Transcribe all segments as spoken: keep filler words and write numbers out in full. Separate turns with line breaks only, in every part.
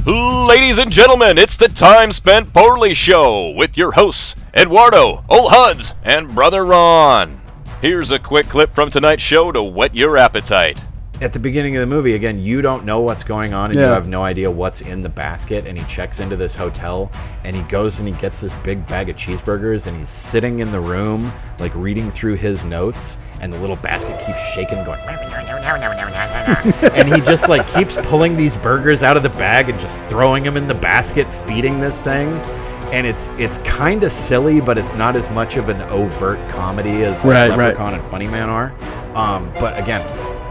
Ladies and gentlemen, it's the Time Spent Poorly Show with your hosts, Eduardo, Old Huds, and Brother Ron. Here's a quick clip from tonight's show to whet your appetite.
At the beginning of the movie, again, you don't know what's going on, and yeah. you have no idea what's in the basket, and he checks into this hotel, and he goes and he gets this big bag of cheeseburgers, and he's sitting in the room, like, reading through his notes, and the little basket keeps shaking, going, and he just, like, keeps pulling these burgers out of the bag and just throwing them in the basket, feeding this thing, and it's it's kind of silly, but it's not as much of an overt comedy as like,
right,
Leprechaun
right.
and Funny Man are, um, but again...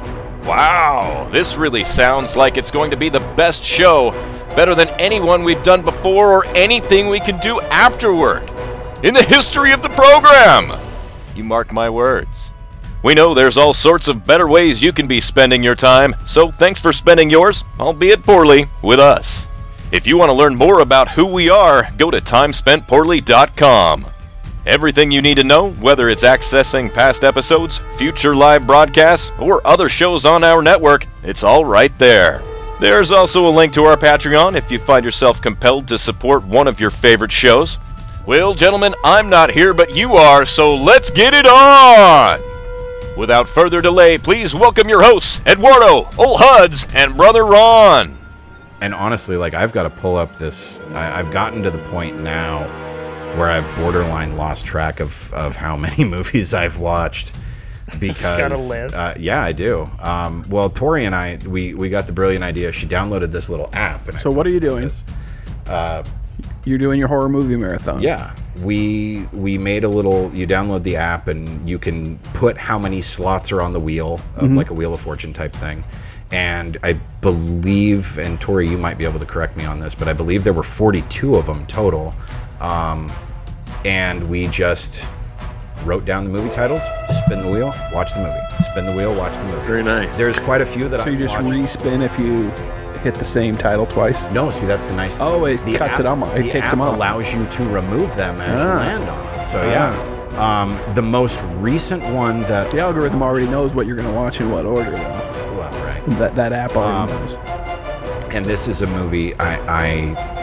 Wow, this really sounds like it's going to be the best show, better than anyone we've done before or anything we can do afterward, in the history of the program. You mark my words. We know there's all sorts of better ways you can be spending your time, so thanks for spending yours, albeit poorly, with us. If you want to learn more about who we are, go to time spent poorly dot com. Everything you need to know, whether it's accessing past episodes, future live broadcasts, or other shows on our network, it's all right there. There's also a link to our Patreon if you find yourself compelled to support one of your favorite shows. Well, gentlemen, I'm not here, but you are, so let's get it on! Without further delay, please welcome your hosts, Eduardo, Old Huds, and Brother Ron.
And honestly, like, I've got to pull up this... I, I've gotten to the point now where I've borderline lost track of, of how many movies I've watched, because
got a list.
Uh, yeah, I do. Um, well, Tori and I, we, we got the brilliant idea. She downloaded this little app. And
so what are you doing?
Uh,
You're doing your horror movie marathon.
Yeah, we we made a little. You download the app and you can put how many slots are on the wheel of mm-hmm. like a Wheel of Fortune type thing. And I believe, and Tori, you might be able to correct me on this, but I believe there were forty-two of them total. Um, and we just wrote down the movie titles, spin the wheel, watch the movie, spin the wheel, watch the movie.
Very nice.
There's quite a few that I
So you just
watched.
respin if you hit the same title twice?
No, see, that's the nice thing.
Oh, it
the
cuts
app,
it on. It
the
takes
app
them off.
allows you to remove them as
Ah.
you land on them. So,
Ah.
yeah. Um, the most recent one that...
The algorithm already knows what you're going to watch in what order, though.
Well, right.
That, that app already
Um,
knows.
And this is a movie I... I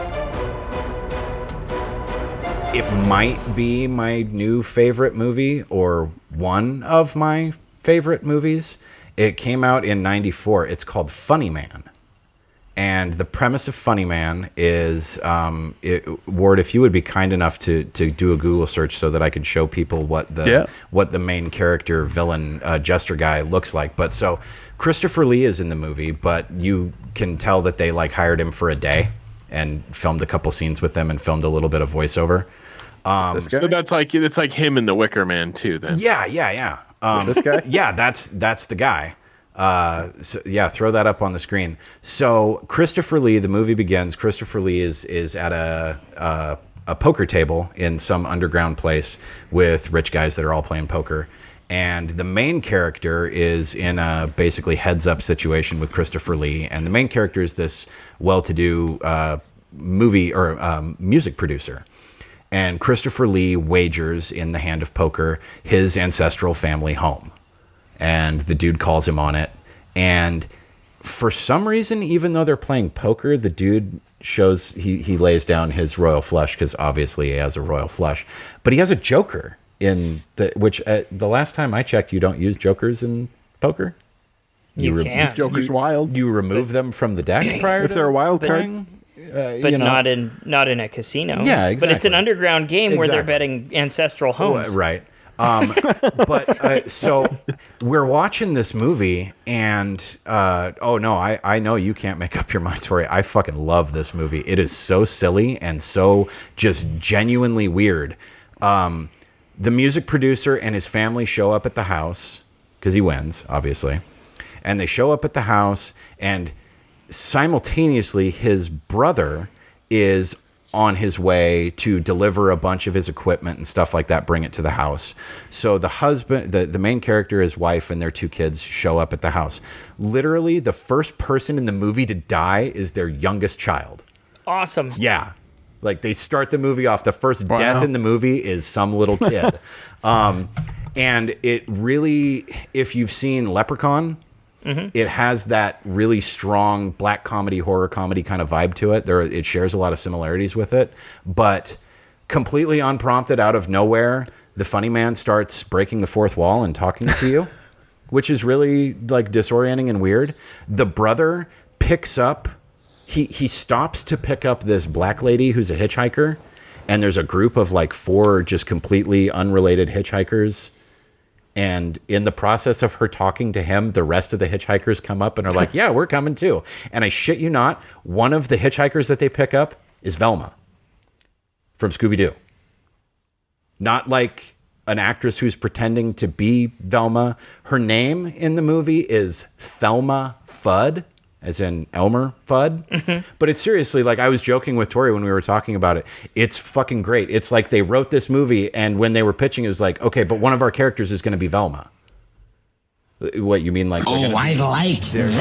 It might be my new favorite movie, or one of my favorite movies. It came out in ninety-four. It's called Funny Man. And the premise of Funny Man is, um, it, Ward, if you would be kind enough to, to do a Google search so that I could show people what the
yeah.
what the main character, villain, uh, jester guy looks like. But so Christopher Lee is in the movie, but you can tell that they like hired him for a day and filmed a couple scenes with him and filmed a little bit of voiceover. Um,
This guy?
So that's like it's like him in The Wicker Man too. Then
yeah, yeah, yeah. Um,
this guy?
Yeah, that's that's the guy. Uh, so yeah, throw that up on the screen. So Christopher Lee, the movie begins. Christopher Lee is is at a uh, a poker table in some underground place with rich guys that are all playing poker. And the main character is in a basically heads up situation with Christopher Lee. And the main character is this well-to-do uh, movie or um, music producer. And Christopher Lee wagers in the hand of poker his ancestral family home. And the dude calls him on it. And for some reason, even though they're playing poker, the dude shows, he, he lays down his royal flush, because obviously he has a royal flush. But he has a joker, in the which uh, the last time I checked, you don't use jokers in poker.
You,
re-
can.
Joker's
You-
wild.
You remove them from the deck prior
If
to
they're a wild card.
playing? Uh,
but
you know.
not in not in a casino.
Yeah,
But it's an
exactly.
underground game where they're
Exactly.
betting ancestral homes.
Right. Um, but uh, so we're watching this movie, and uh, oh no, I, I know you can't make up your mind, Tori. I fucking love this movie. It is so silly and so just genuinely weird. Um, the music producer and his family show up at the house because he wins, obviously, and they show up at the house, and simultaneously his brother is on his way to deliver a bunch of his equipment and stuff like that, bring it to the house. So the husband, the, the main character, his wife, and their two kids show up at the house. Literally, the first person in the movie to die is their youngest child.
Awesome.
Yeah. Like, they start the movie off, the first
Wow.
death in the movie is some little kid. um, and it really, if you've seen Leprechaun, Mm-hmm. It has that really strong black comedy, horror comedy kind of vibe to it. There, it shares a lot of similarities with it, but completely unprompted, out of nowhere, the funny man starts breaking the fourth wall and talking to you, which is really like disorienting and weird. The brother picks up, he he stops to pick up this black lady who's a hitchhiker, and there's a group of like four just completely unrelated hitchhikers. And in the process of her talking to him, the rest of the hitchhikers come up and are like, yeah, we're coming too. And I shit you not, one of the hitchhikers that they pick up is Velma from Scooby-Doo. Not like an actress who's pretending to be Velma. Her name in the movie is Thelma Fudd, as in Elmer Fudd. Mm-hmm. But it's seriously, like, I was joking with Tori when we were talking about it. It's fucking great. It's like they wrote this movie, and when they were pitching, it was like, okay, but one of our characters is going to be Velma. What, you mean like...
Oh, I like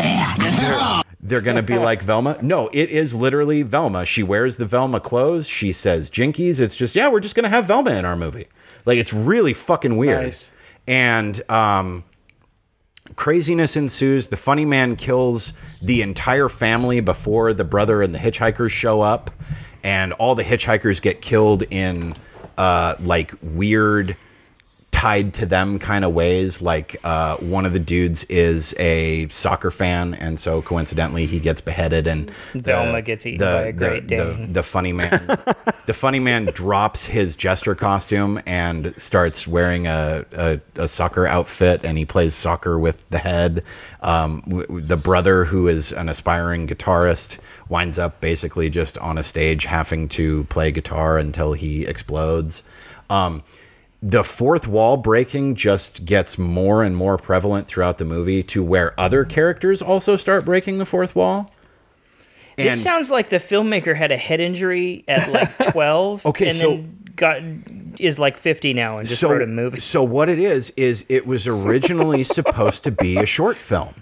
that.
They're going to be like Velma? No, it is literally Velma. She wears the Velma clothes. She says jinkies. It's just, yeah, we're just going to have Velma in our movie. Like, it's really fucking weird.
Nice.
And um, craziness ensues. The funny man kills the entire family before the brother and the hitchhikers show up. And all the hitchhikers get killed in, uh, like, weird... tied to them kind of ways. Like uh, one of the dudes is a soccer fan, and so coincidentally he gets beheaded, and
Velma
the,
gets eaten
the,
by a
the,
Great
the,
Dane.
the funny man, the funny man drops his jester costume and starts wearing a, a, a soccer outfit, and he plays soccer with the head. Um, w- the brother, who is an aspiring guitarist, winds up basically just on a stage having to play guitar until he explodes. Um, The fourth wall breaking just gets more and more prevalent throughout the movie, to where other characters also start breaking the fourth wall. And
This sounds like the filmmaker had a head injury at like twelve,
Okay,
and
so-
then got is like fifty now and just
so,
wrote a movie.
so what it is, is it was originally supposed to be a short film.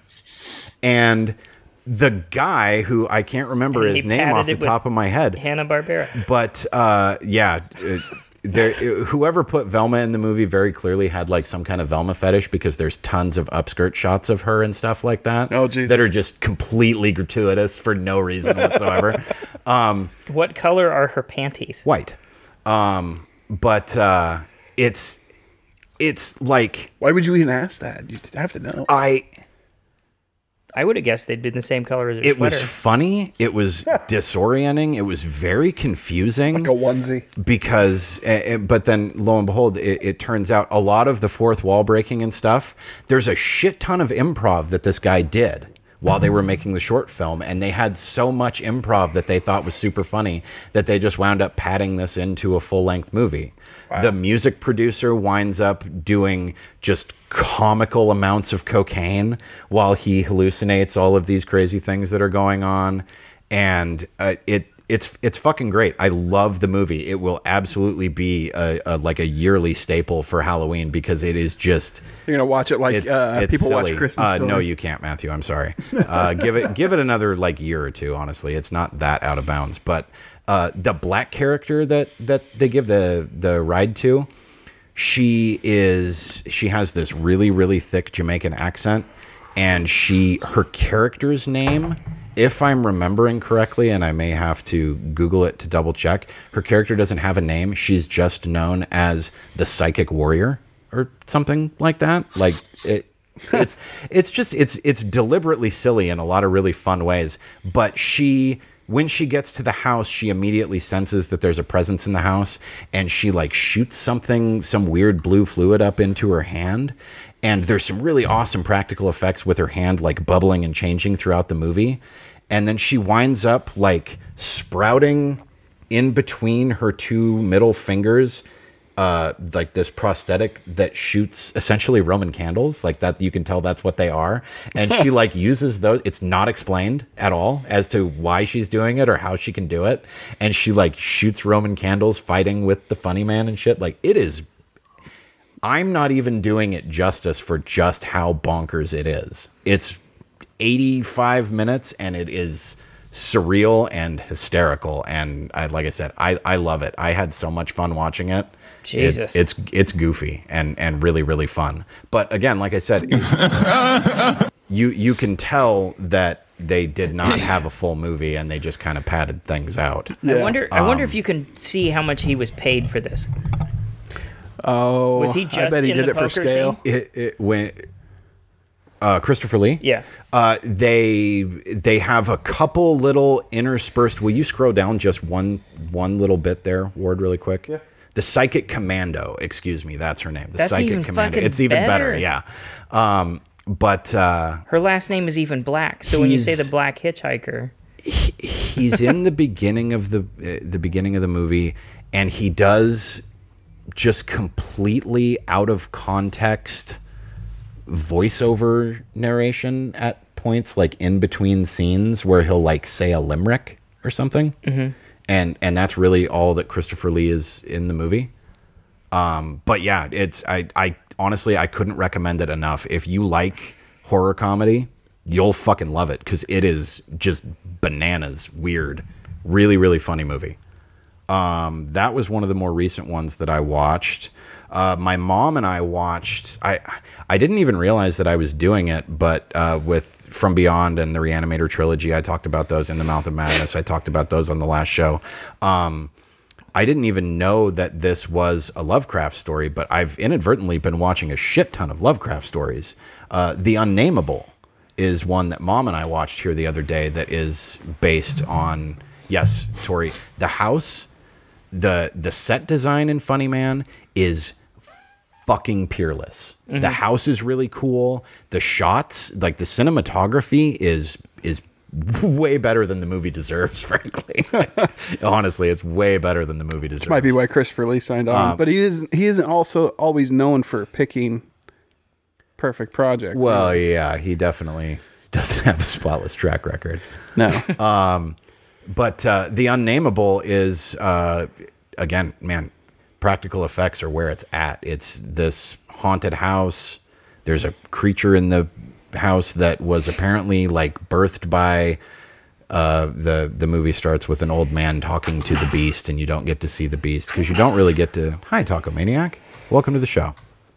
And the guy who, I can't remember
And he
his name
padded
off the
it
top of my head,
Hanna-Barbera.
but uh, yeah, it, there, whoever put Velma in the movie very clearly had like some kind of Velma fetish, because there's tons of upskirt shots of her and stuff like that.
Oh, Jesus.
That are just completely gratuitous for no reason whatsoever. um,
What color are her panties?
white. Um, but uh, it's it's like
Why would you even ask that? You have to know.
I.
I would have guessed they'd been the same color as her
It
sweater.
was funny. It was disorienting. It was very confusing.
Like a onesie.
Because, uh, but then lo and behold, it, it turns out a lot of the fourth wall breaking and stuff, there's a shit ton of improv that this guy did while they were making the short film. And they had so much improv that they thought was super funny that they just wound up padding this into a full length movie. Wow. The music producer winds up doing just comical amounts of cocaine while he hallucinates all of these crazy things that are going on. And uh, it it's it's fucking great. I love the movie. It will absolutely be a, a like a yearly staple for Halloween, because it is just
You're gonna watch it like
it's,
uh,
it's
people
silly.
watch Christmas
Uh,
Story.
no, you can't, Matthew. I'm sorry. Uh, give it give it another like year or two. Honestly, it's not that out of bounds. But uh, the black character that that they give the the ride to, she is she has this really really thick Jamaican accent, and she her character's name, if I'm remembering correctly, and I may have to Google it to double check, her character doesn't have a name. She's just known as the Psychic Warrior or something like that. Like it, it's it's just it's it's deliberately silly in a lot of really fun ways. But she, when she gets to the house, she immediately senses that there's a presence in the house, and she like shoots something, some weird blue fluid up into her hand. And there's some really awesome practical effects with her hand like bubbling and changing throughout the movie. And then she winds up like sprouting in between her two middle fingers, uh, like this prosthetic that shoots essentially Roman candles, like that. You can tell that's what they are. And she like uses those. It's not explained at all as to why she's doing it or how she can do it. And she like shoots Roman candles fighting with the funny man and shit. Like it is. I'm not even doing it justice for just how bonkers it is. It's eighty-five minutes, and it is surreal and hysterical. And I, like I said, I, I love it. I had so much fun watching it.
Jesus.
It's, it's it's goofy and and really really fun. But again, like I said, it- you you can tell that they did not have a full movie and they just kind of padded things out.
I wonder. I wonder
Um,
if you can see how much he was paid for this.
Oh,
Was he
I
just
bet he
in
did
the
it for
poker
scale.
scene?
It, it when uh, Christopher Lee,
Yeah.
uh, they they have a couple little interspersed. Will you scroll down just one one little bit there, Ward, really quick? Yeah. The Psychic Commando, excuse me, that's her name. The
That's
Psychic
even
Commando.
fucking
It's even better,
better.
yeah. Um, but uh,
Her last name is even Black. So when you say
He's-
the Black Hitchhiker,
he's in the beginning of the uh, the beginning of the movie, and he does just completely out of context voiceover narration at points, like in between scenes, where he'll like say a limerick or something, mm-hmm. and and that's really all that Christopher Lee is in the movie. Um, but yeah, it's I I honestly I couldn't recommend it enough. If you like horror comedy, you'll fucking love it, because it is just bananas weird. Really, really funny movie. Um, that was one of the more recent ones that I watched. Uh, my mom and I watched. I I didn't even realize that I was doing it, but uh, with From Beyond and the Reanimator trilogy, I talked about those. In the Mouth of Madness, I talked about those on the last show. Um, I didn't even know that this was a Lovecraft story, but I've inadvertently been watching a shit ton of Lovecraft stories. Uh, the Unnameable is one that Mom and I watched here the other day that is based on, yes, Tori, the house, the the set design in Funny Man is fucking peerless. The house is really cool. The shots, like the cinematography is is way better than the movie deserves, frankly. Honestly, it's way better than the movie deserves.
Might be why Christopher Lee signed on,
Um,
but he is he isn't also always known for picking perfect projects.
Well, yeah, he definitely doesn't have a spotless track record.
no,
But uh, the Unnameable is, uh, again, man, practical effects are where it's at. It's this haunted house. There's a creature in the house that was apparently like birthed by. Uh, the the movie starts with an old man talking to the beast, and you don't get to see the beast because you don't really get to. Hi, Taco Maniac. Welcome to the show.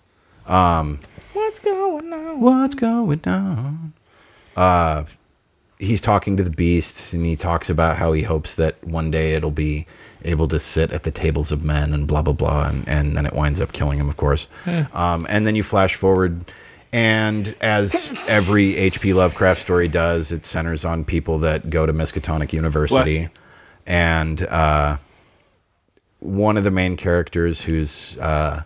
what's going on?
What's going on? Uh, he's talking to the beast, and he talks about how he hopes that one day it'll be able to sit at the tables of men and blah, blah, blah. And, and then it winds up killing him, of course. Um, and then you flash forward, and as every H P Lovecraft story does, it centers on people that go to Miskatonic University.
Bless.
And uh, one of the main characters who's... Uh,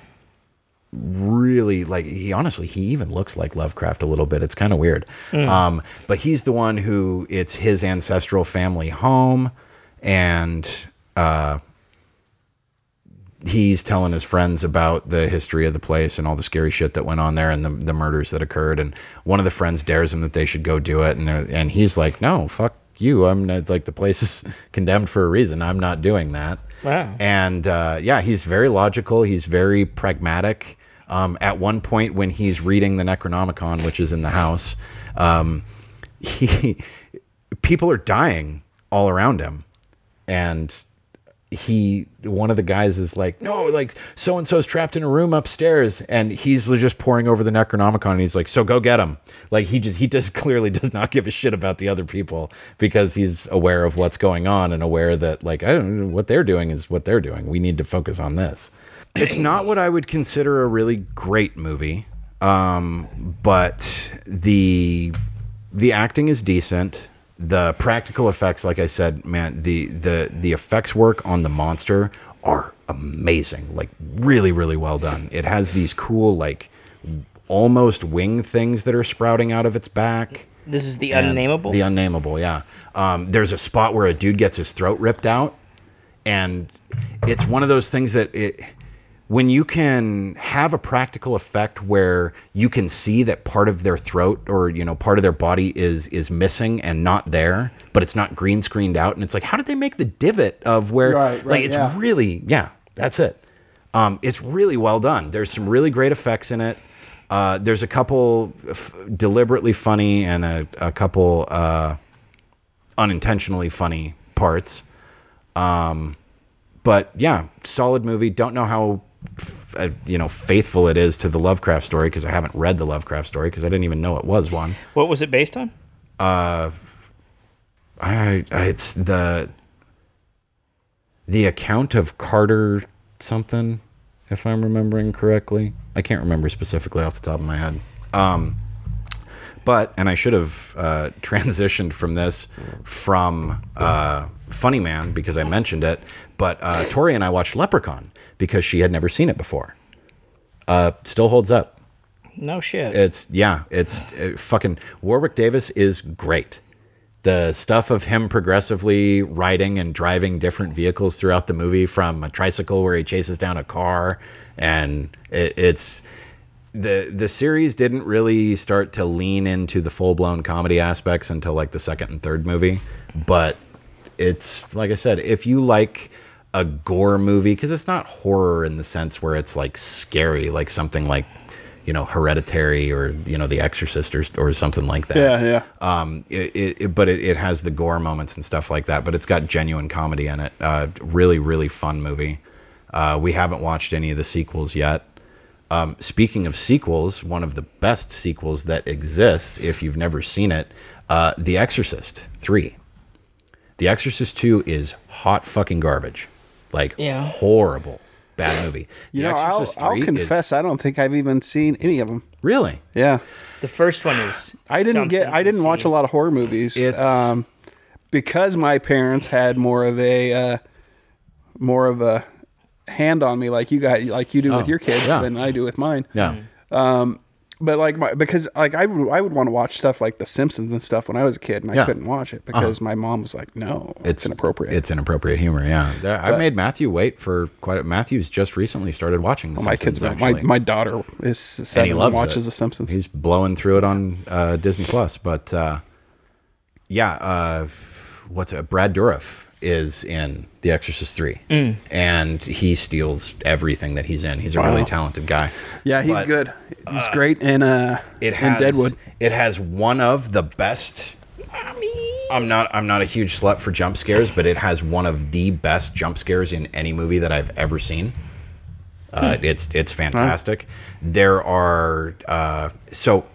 really like he honestly he even looks like Lovecraft a little bit. It's kind of weird. Um but he's the one who it's his ancestral family home, and uh he's telling his friends about the history of the place and all the scary shit that went on there and the, the murders that occurred. And one of the friends dares him that they should go do it, and they're, and he's like, no, fuck you, I'm not, like, the place is condemned for a reason, I'm not doing that.
Wow.
And uh yeah, he's very logical, he's very pragmatic. Um, at one point when he's reading the Necronomicon, which is in the house, um, he, people are dying all around him. And he, one of the guys is like, no, like so-and-so's trapped in a room upstairs. And he's just poring over the Necronomicon, and he's like, so go get him. Like he just, he just clearly does not give a shit about the other people, because he's aware of what's going on and aware that, like, I don't know, what they're doing is what they're doing. We need to focus on this. It's not what I would consider a really great movie, um, but the the acting is decent. The practical effects, like I said, man, the the the effects work on the monster are amazing. Like really, really well done. It has these cool, like, almost wing things that are sprouting out of its back.
This is the
And
Unnameable?
The Unnameable, yeah. Um, there's a spot where a dude gets his throat ripped out, and it's one of those things that it. When you can have a practical effect where you can see that part of their throat or, you know, part of their body is is missing and not there, but it's not green screened out, and it's like, how did they make the divot of where,
Right, right,
like, it's
yeah.
really, yeah, that's it. Um, it's really well done. There's some really great effects in it. Uh, there's a couple f- deliberately funny and a, a couple uh, unintentionally funny parts. Um, but yeah, solid movie. Don't know how f- uh, you know, faithful it is to the Lovecraft story, because I haven't read the Lovecraft story because I didn't even know it was one.
What was it based on?
Uh, I, I it's the the account of Carter something, if I'm remembering correctly. I can't remember specifically off the top of my head. Um, but and I should have uh, transitioned from this from uh, Funny Man because I mentioned it. But uh, Tori and I watched Leprechaun because she had never seen it before. Uh, still holds up.
No shit.
It's yeah. It's uh, fucking Warwick Davis is great. The stuff of him progressively riding and driving different vehicles throughout the movie, from a tricycle where he chases down a car, and it, it's the the series didn't really start to lean into the full blown comedy aspects until like the second and third movie. But it's like I said, if you like a gore movie, because it's not horror in the sense where it's like scary, like something like, you know, Hereditary or, you know, The Exorcist or, or something like that.
Yeah, yeah.
Um, it, it, it- but it, it has the gore moments and stuff like that, but it's got genuine comedy in it. Uh, really, really fun movie. Uh, we haven't watched any of the sequels yet. Um, speaking of sequels, one of the best sequels that exists, if you've never seen it, uh, The Exorcist three. The Exorcist two is hot fucking garbage. Like,
Yeah.
horrible. Bad movie. The
You know, I'll,
Exorcist
I'll
three is-
confess, I don't think I've even seen any of them.
Really?
Yeah,
The first one is.
I didn't
something
get. I
to
didn't watch
see.
a lot of horror movies.
It's-
um, because my parents had more of a uh, more of a hand on me, like you got, like you do with
Oh,
your kids,
yeah.
than I do with mine.
Yeah.
But like my, because like I would I would want to watch stuff like The Simpsons and stuff when I was a kid, and I
Yeah.
couldn't watch it because my mom was like, "No, it's, inappropriate."
It's inappropriate humor, yeah. There- I made Matthew wait for quite a... Matthew's just recently started watching The
Well, my
Simpsons,
kids, my,
actually.
my daughter is seven
and he
and
loves
watches
it.
The Simpsons.
He's blowing through it on uh, Disney Plus. But uh, yeah, uh, what's it? Brad Dourif is in The Exorcist three,
Mm.
and he steals everything that he's in. He's a really talented guy.
yeah, he's
But
good. He's great in uh
It
in
has
Deadwood.
It has one of the best. I'm not. I'm not a huge slut for jump scares, but it has one of the best jump scares in any movie that I've ever seen. Uh, it's it's fantastic. There are uh, so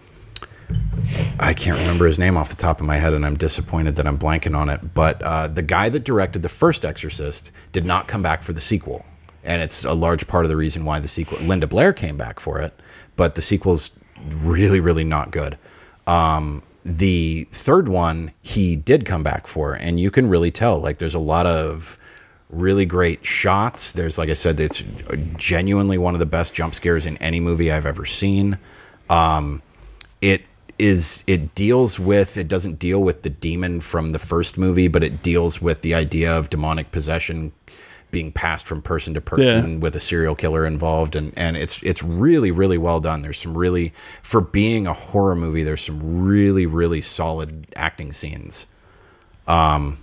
I can't remember his name off the top of my head, and I'm disappointed that I'm blanking on it. But uh, the guy that directed the first Exorcist did not come back for the sequel, and it's a large part of the reason why the sequel. Linda Blair came back for it, but the sequel's really, really not good. Um, the third one he did come back for, and you can really tell. Like, there's a lot of really great shots. There's, like I said, it's genuinely one of the best jump scares in any movie I've ever seen. Um, it is it deals with it doesn't deal with the demon from the first movie, but it deals with the idea of demonic possession being passed from person to person
Yeah.
with a serial killer involved, and and it's it's really, really well done. There's some really, for being a horror movie, there's some really, really solid acting scenes. Um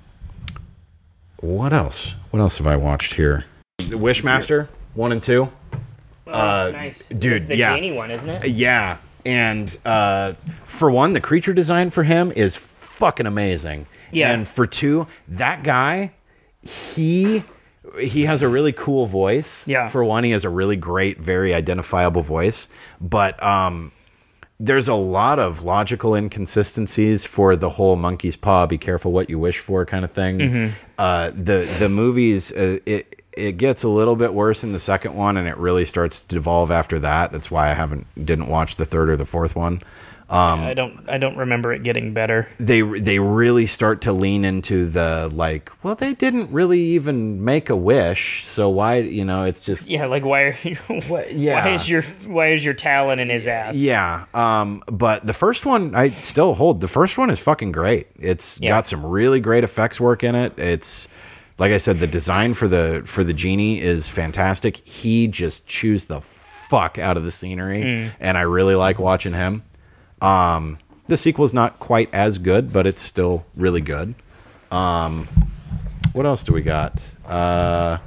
what else what else have I watched here? The Wishmaster one and two.
Oh, nice.
dude,
It's the
yeah.
Genie one, isn't it?
Yeah, and uh, for one, the creature design for him is fucking amazing.
Yeah.
And for two, that guy, he he has a really cool voice.
Yeah.
For one, he has a really great, very identifiable voice. But um, there's a lot of logical inconsistencies for the whole monkey's paw, be careful what you wish for kind of thing.
Mm-hmm.
Uh, the the movies, uh, it it gets a little bit worse in the second one, and it really starts to devolve after that. That's why I haven't didn't watch the third or the fourth one. Um,
I don't. I don't remember it getting better.
they they really start to lean into the like, well, they didn't really even make a wish, so why, you know, it's just
Yeah, like why are you?
What- yeah.
Why is your Why is your talon in his ass?
yeah. Um, but the first one, I still hold. The first one is fucking great. It's
Yeah.
got some really great effects work in it. It's like I said, the design for the for the genie is fantastic. He just chews the fuck out of the scenery, and I really like watching him. Um, the sequel's not quite as good, but it's still really good. Um, what else do we got? Uh,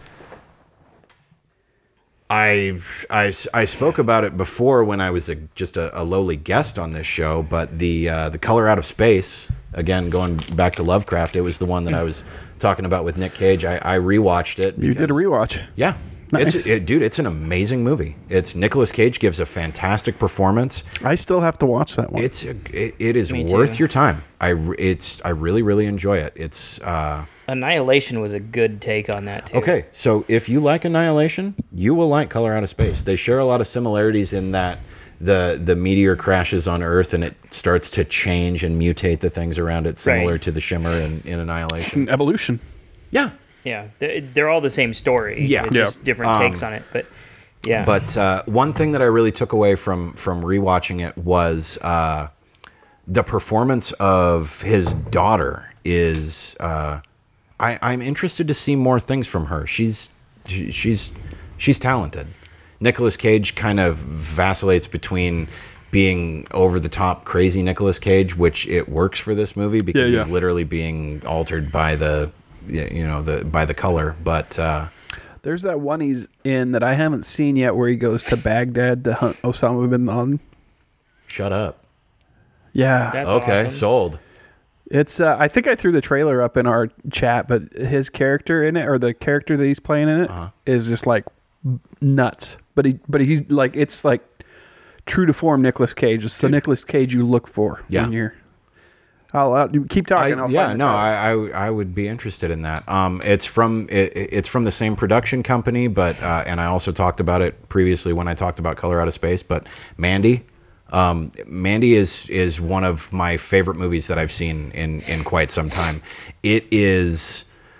I, I, I spoke about it before when I was a, just a, a lowly guest on this show, but the uh, the Color Out of Space, again, going back to Lovecraft, it was the one that I was talking about with Nick Cage. I, I rewatched it.
You did a
because-
rewatch.
Yeah,
Nice.
It's it, dude, it's an amazing movie. It's Nicolas Cage gives a fantastic performance.
I still have to watch that one.
It's a, it, it is
Me
worth
too.
your time. I re- it's I really really enjoy it. It's uh,
Annihilation was a good take on that too.
okay. So if you like Annihilation, you will like Color Out of Space. They share a lot of similarities in that the the meteor crashes on Earth and it starts to change and mutate the things around it, similar
Right.
to the Shimmer in, in Annihilation.
Evolution.
Yeah.
Yeah, they're, they're all the same story.
Yeah.
They're just
Yeah.
different
Um,
takes on it. But yeah,
But uh, one thing that I really took away from from rewatching it was uh, the performance of his daughter. Is uh, I, I'm interested to see more things from her. She's she, she's she's talented. Nicolas Cage kind of vacillates between being over the top crazy Nicolas Cage, which it works for this movie because
Yeah, yeah.
he's literally being altered by the you know the by the color, but. Uh,
There's that one he's in that I haven't seen yet where he goes to Baghdad to hunt Osama bin Laden.
Shut up.
Yeah.
that's
Okay,
awesome.
sold.
It's uh, I think I threw the trailer up in our chat, but his character in it, or the character that he's playing in it, is
Uh-huh.
just like nuts. But he but he's like it's like true to form Nicolas Cage. It's the Nicolas Cage you look for
Yeah.
when you're I'll, I'll keep
I,
talking. I'll
yeah,
find the
no,
trailer.
I, I I would be interested in that. Um, it's from it, it's from the same production company, but uh, and I also talked about it previously when I talked about Color Out of Space. But Mandy, um, Mandy is is one of my favorite movies that I've seen in in quite some time. It is.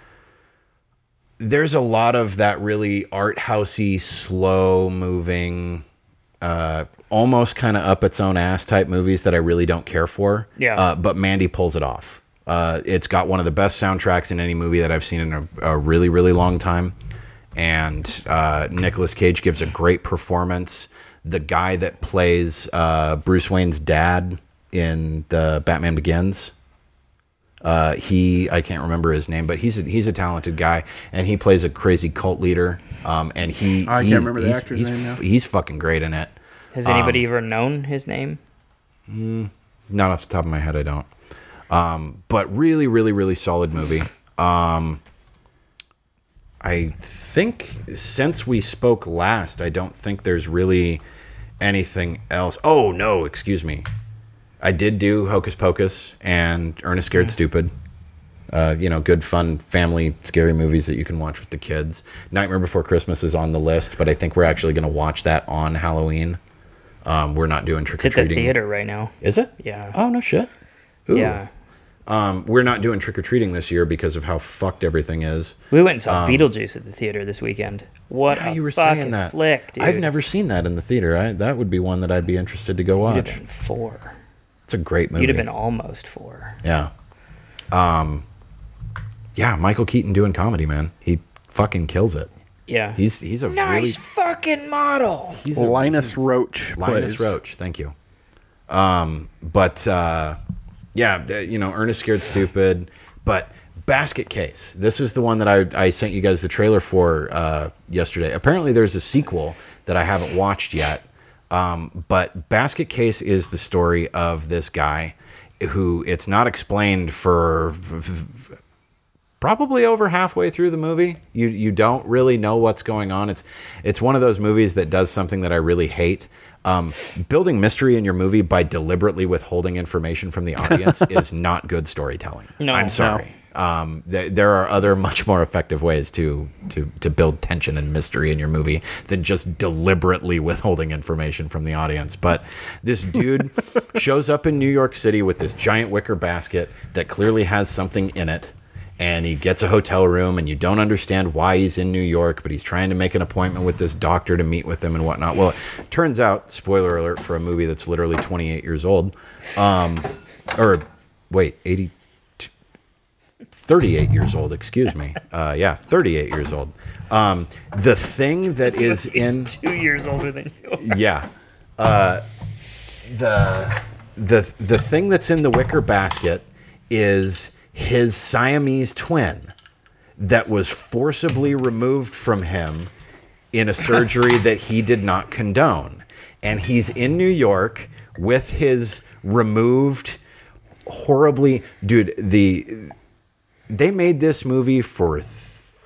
There's a lot of that really art housey, slow moving. Uh, almost kind of up its own ass type movies that I really don't care for.
Yeah.
Uh, but Mandy pulls it off. Uh, it's got one of the best soundtracks in any movie that I've seen in a, a really, really long time. And uh, Nicolas Cage gives a great performance. The guy that plays uh, Bruce Wayne's dad in the Batman Begins, uh, he I can't remember his name, but he's a, he's a talented guy, and he plays a crazy cult leader. Um, and he
I can't
he's-
remember the
he's-
actor's
he's,
name now.
He's fucking great in it.
Has anybody
um,
ever known his name?
Not off the top of my head, I don't. Um, but really, really, really solid movie. Um, I think since we spoke last, I don't think there's really anything else. Oh, no, excuse me. I did do Hocus Pocus and Ernest Scared Stupid. Uh, you know, good, fun, family, scary movies that you can watch with the kids. Nightmare Before Christmas is on the list, but I think we're actually going to watch that on Halloween. Um, we're not doing trick
It's
or
at the
treating.
theater right now.
Is it?
Yeah.
Oh no shit. Ooh.
Yeah.
Um, we're not doing trick or treating this year because of how fucked everything is.
We went and saw Beetlejuice at the theater this weekend. What
Yeah,
a
you were
fucking
saying that.
flick, dude.
I've never seen that in the theater. I, that would be one that I'd be interested to go
You'd
watch.
have been four.
It's a great movie.
You'd have been almost four.
Yeah. Um. Yeah, Michael Keaton doing comedy, man. He fucking kills it.
Yeah.
He's he's a
nice
really
fucking model.
he's a,
Linus Roach.
Linus
plays.
Roach. Thank you. Um, but uh, yeah, th- you know, Ernest Scared Stupid. But Basket Case. This is the one that I I sent you guys the trailer for uh, yesterday. Apparently, there's a sequel that I haven't watched yet. Um, but Basket Case is the story of this guy who it's not explained for probably over halfway through the movie. You you don't really know what's going on. It's it's one of those movies that does something that I really hate. Um, building mystery in your movie by deliberately withholding information from the audience is not good storytelling.
No,
I'm sorry. Um, th- there are other much more effective ways to, to to build tension and mystery in your movie than just deliberately withholding information from the audience. But this dude shows up in New York City with this giant wicker basket that clearly has something in it. And he gets a hotel room, and you don't understand why he's in New York, but he's trying to make an appointment with this doctor to meet with him and whatnot. Well, it turns out, spoiler alert for a movie that's literally twenty-eight years old, um, or wait, eighty, thirty-eight years old, excuse me. Uh, yeah, thirty-eight years old. Um, the thing that is in...
Two years older than you.
Yeah. Uh, the the the thing that's in the wicker basket is his Siamese twin that was forcibly removed from him in a surgery that he did not condone. And he's in New York with his removed, horribly... Dude, the they made this movie for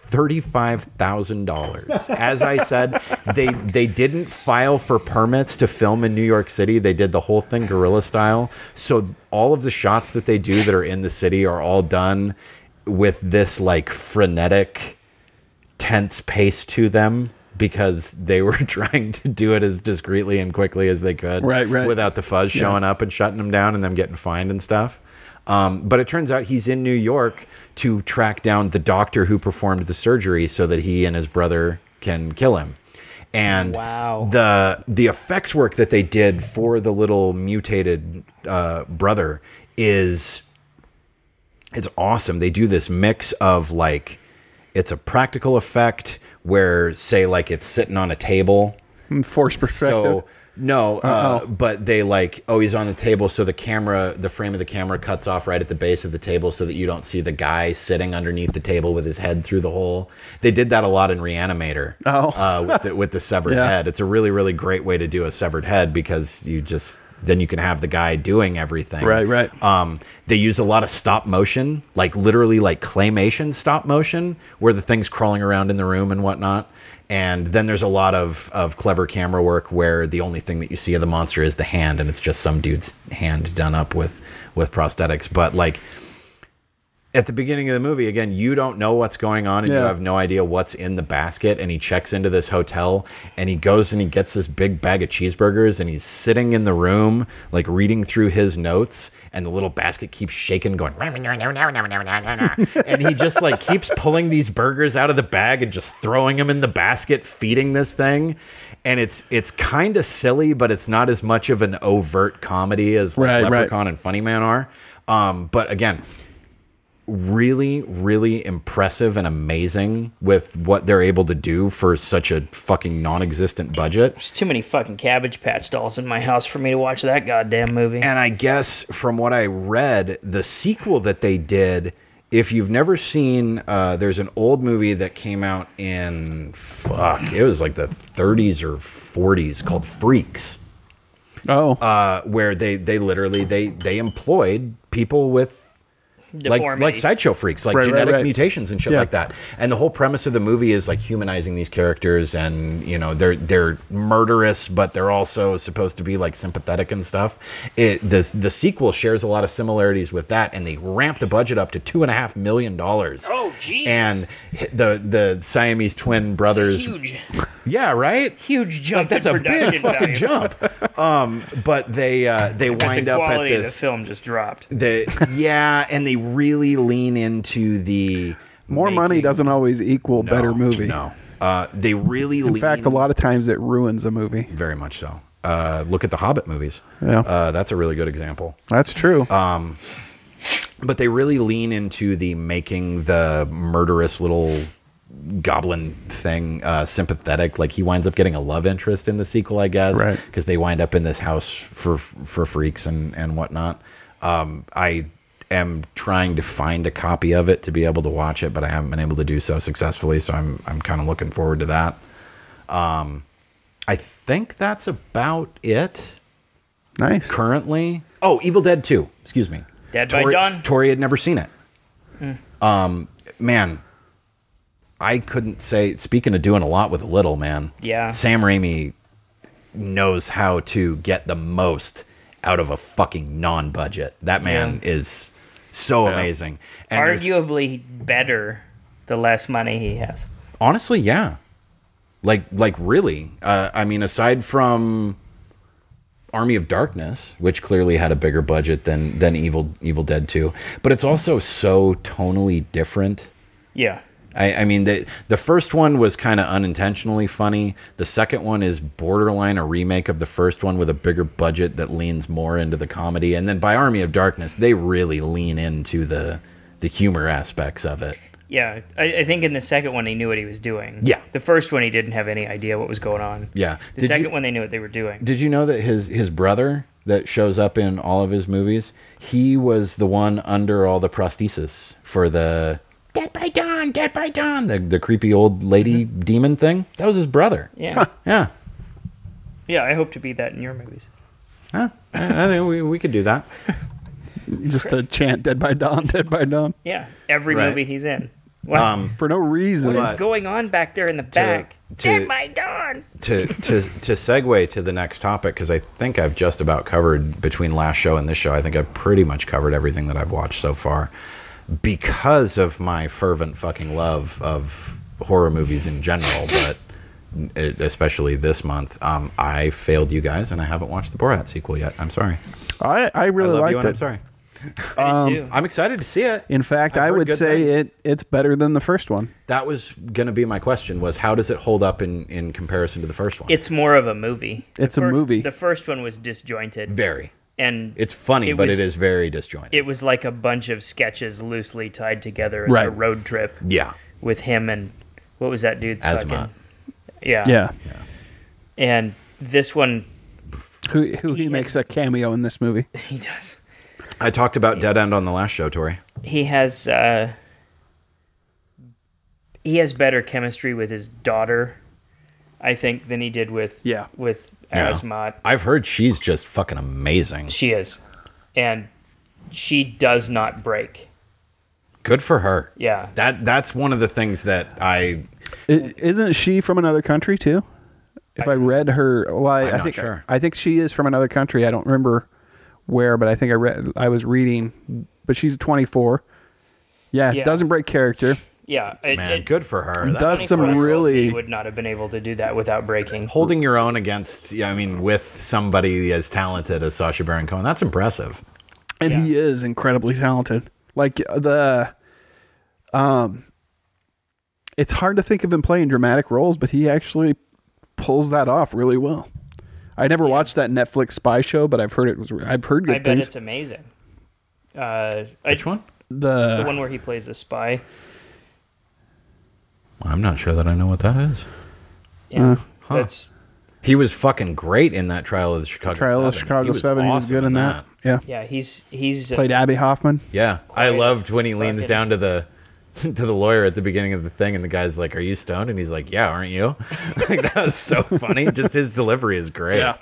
thirty-five thousand dollars. As I said, they they didn't file for permits to film in New York City. They did the whole thing guerrilla style. So all of the shots that they do that are in the city are all done with this like frenetic, tense pace to them, because they were trying to do it as discreetly and quickly as they could,
right, right.
without the fuzz showing yeah. up and shutting them down and them getting fined and stuff. Um, but it turns out he's in New York to track down the doctor who performed the surgery so that he and his brother can kill him. And
wow.
the the effects work that they did for the little mutated uh, brother is it's awesome. They do this mix of like, it's a practical effect where, say, like it's sitting on a table.
Forced perspective.
So, no, uh, but they like, oh, he's on the table, so the camera, the frame of the camera cuts off right at the base of the table so that you don't see the guy sitting underneath the table with his head through the hole. They did that a lot in Reanimator.
Oh.
uh, with, the, with the severed
yeah.
head. It's a really, really great way to do a severed head, because you just, then you can have the guy doing everything.
Right, right.
Um, they use a lot of stop motion, like literally like claymation stop motion, where the thing's crawling around in the room and whatnot. And then there's a lot of, of clever camera work where the only thing that you see of the monster is the hand, and it's just some dude's hand done up with, with prosthetics. But like at the beginning of the movie, again, you don't know what's going on, and
yeah.
you have no idea what's in the basket. And he checks into this hotel, and he goes and he gets this big bag of cheeseburgers, and he's sitting in the room, like reading through his notes, and the little basket keeps shaking, going, and he just like keeps pulling these burgers out of the bag and just throwing them in the basket, feeding this thing. And it's it's kind of silly, but it's not as much of an overt comedy as like
right,
Leprechaun
right.
and Funny Man are. Um, but again, really, really impressive and amazing with what they're able to do for such a fucking non-existent budget.
There's too many fucking Cabbage Patch dolls in my house for me to watch that goddamn movie.
And I guess from what I read, the sequel that they did, if you've never seen, uh, there's an old movie that came out in, fuck, it was like the thirties or forties called Freaks.
Oh.
Uh, where they, they literally, they, they employed people with like like sideshow freaks, like
right,
genetic
right, right.
mutations and shit
yeah.
like that. And the whole premise of the movie is like humanizing these characters, and you know they're they're murderous, but they're also supposed to be like sympathetic and stuff. It the the sequel shares a lot of similarities with that, and they ramp the budget up to two and a half million dollars.
Oh Jesus!
And the the Siamese twin brothers,
huge,
yeah, right,
huge jump.
Like, that's
in
a
production
big fucking
value.
jump. Um, but they uh, they wind
the
up at
quality
this.
of the film just dropped.
The yeah, and they really lean into the
more
making,
money doesn't always equal
no,
better movie.
No, uh, they really.
In
lean,
fact, a lot of times it ruins a movie.
Very much so. Uh, look at the Hobbit movies.
Yeah,
uh, that's a really good example.
That's true.
Um, but they really lean into the making the murderous little goblin thing uh, sympathetic. Like he winds up getting a love interest in the sequel, I guess,
right?
Because they wind up in this house for for freaks and and whatnot. Um, I am trying to find a copy of it to be able to watch it, but I haven't been able to do so successfully. So I'm I'm kind of looking forward to that. Um, I think that's about it.
Nice.
Currently, oh, Evil Dead two. Excuse me.
Dead
Tori,
by Dawn.
Tori had never seen it.
Mm.
Um, man, I couldn't say. Speaking of doing a lot with a little, man.
Yeah.
Sam Raimi knows how to get the most out of a fucking non-budget. That man yeah. is so yeah. amazing. And
arguably better the less money he has.
Honestly, yeah. Like, like really. Uh, I mean, aside from Army of Darkness, which clearly had a bigger budget than than Evil Evil Dead two, but it's also so tonally different.
Yeah.
I, I mean, the the first one was kind of unintentionally funny. The second one is borderline a remake of the first one with a bigger budget that leans more into the comedy. And then by Army of Darkness, they really lean into the the humor aspects of it.
Yeah, I, I think in the second one, he knew what he was doing.
Yeah.
The first one, he didn't have any idea what was going on.
Yeah.
The
Did
second
you,
one, they knew what they were doing.
Did you know that his, his brother that shows up in all of his movies, he was the one under all the prosthesis for the Dead by Dawn, Dead by Dawn, the, the creepy old lady mm-hmm. demon thing? That was his brother.
Yeah.
Yeah.
Yeah, I hope to be that in your movies.
Huh? I, I think we, we could do that.
Just to chant Dead by Dawn, Dead by Dawn.
Yeah, every
right.
movie he's in. Wow.
Um,
for no reason.
what is
but-
going on back there in the back?
to-
Get my dawn.
to to to segue to the next topic, because I think I've just about covered, between last show and this show, I think I've pretty much covered everything that I've watched so far, because of my fervent fucking love of horror movies in general, but it, especially this month. Um, I failed you guys, and I haven't watched the Borat sequel yet. I'm sorry.
I, I really
I love
liked
you, and
it.
I'm sorry.
I do.
I'm excited to see it.
In fact,
I've
I
heard
would
good
say
things.
it it's better than the first one.
That was going to be my question: was how does it hold up in in comparison to the first one?
It's more of a movie.
It's
The
a
fir-
movie.
The first one was disjointed.
very.
And
It's funny,
it
but
was-
it is very disjointed.
it was like a bunch of sketches loosely tied together as
Right.
a road trip
yeah.
with him and what was that dude's
Asimov.
fucking yeah
Yeah.
and this one
Who who he makes a cameo in this movie.
he does
I talked about Dead End on the last show, Tori.
he has uh he has better chemistry with his daughter, I think, than he did with
Yeah.
with
Yeah.
Asimov.
I've heard she's just fucking amazing.
She is, and she does not break.
Good for her.
Yeah.
That that's one of the things that I
I- Isn't she from another country too? If I, read her, well, I,
I'm
I
not
think
sure.
I think she is from another country. I don't remember where, but I think I read. I was reading, but she's twenty-four. Yeah,
Yeah.
doesn't break character.
Yeah, it,
man,
it,
good for her. That-
Does some
twenty-four-year-old
really
he would not have been able to do that without breaking.
holding your own against, yeah, I mean, with somebody as talented as Sacha Baron Cohen. That's impressive.
And he is incredibly talented. Like the, um, it's hard to think of him playing dramatic roles, but he actually pulls that off really well. I never watched that Netflix spy show, but I've heard it was. I've heard good
I bet
things.
it's amazing. Uh,
Which
I,
one?
the
The one where he plays the spy.
I'm not sure that I know what that is.
Yeah, that's
He was fucking great in that Trial of the Chicago
Trial of
Seven.
Chicago Seven. He was
awesome
good in that. Yeah,
yeah. He's he's
played Abby Hoffman.
Yeah, I loved when he leans
fucking-
down to the to the lawyer at the beginning of the thing, and the guy's like, "Are you stoned?" And he's like, "Yeah, aren't you?" Like, that was so funny. Just his delivery is great. Yeah.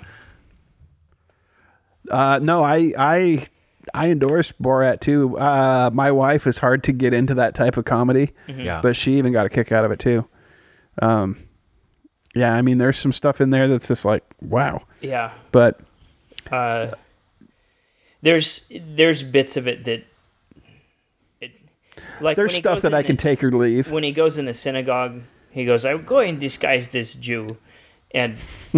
Uh, no, I I I endorse Borat too. Uh, my wife is hard to get into that type of comedy,
Yeah.
but she even got a kick out of it too. Um, yeah, I mean, there's some stuff in there that's just like wow,
yeah.
but
Uh, there's there's bits of it that it like
there's
when he
stuff
goes
that
in
I can
the-
take or leave.
when he goes in the synagogue. He goes, "I'm going to disguise this Jew," and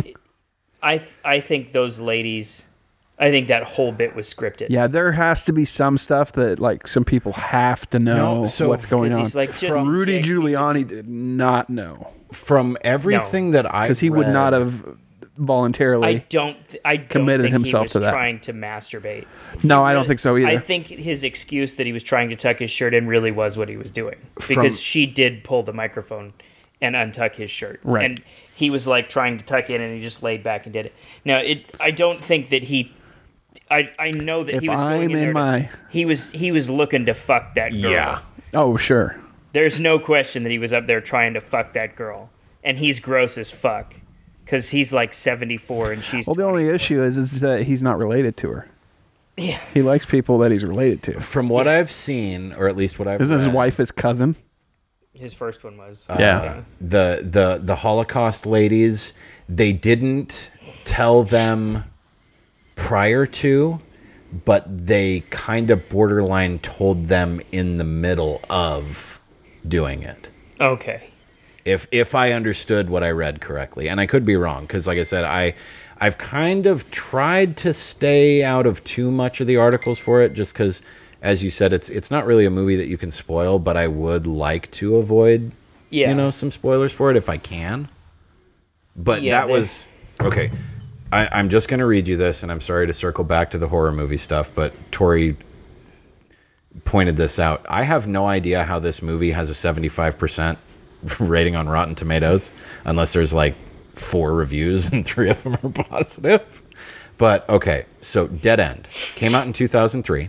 I th- I think those ladies. I think that whole bit was scripted.
Yeah, there has to be some stuff that like some people have to know
No, so-
what's going
Because
on.
he's like, just
Rudy
inject-
Giuliani did not know
From everything that I
because he would not have voluntarily.
I don't. th- I don't
committed
think
himself
he was
to that.
trying to masturbate.
no, I don't think so either.
I think his excuse that he was trying to tuck his shirt in really was what he was doing, because she did pull the microphone and untuck his shirt,
Right.
and he was like trying to tuck in, and he just laid back and did it. Now, it. I don't think that he. I I know that
If
he was going
I'm
in,
in
there
my-
to, he was he was looking to fuck that girl.
Yeah.
oh, sure.
There's no question that he was up there trying to fuck that girl, and he's gross as fuck because he's like seventy-four and she's.
Well, the only
twenty.
issue is is that he's not related to her.
Yeah.
He likes people that he's related to.
From what I've seen, or at least what I've
Isn't his
read,
wife his cousin?
His first one was.
Yeah.
the the the Holocaust ladies, they didn't tell them prior to, but they kind of borderline told them in the middle of doing it.
Okay.
If if I understood what I read correctly, and I could be wrong, because like I said, I I've kind of tried to stay out of too much of the articles for it, just because, as you said, it's it's not really a movie that you can spoil, but I would like to avoid,
Yeah.
you know, some spoilers for it if I can. But
Yeah,
that
they-
was okay. I, I'm just going to read you this, and I'm sorry to circle back to the horror movie stuff, but Tori pointed this out. I have no idea how this movie has a seventy-five percent rating on Rotten Tomatoes, unless there's like four reviews and three of them are positive. But okay, so Dead End came out in two thousand three.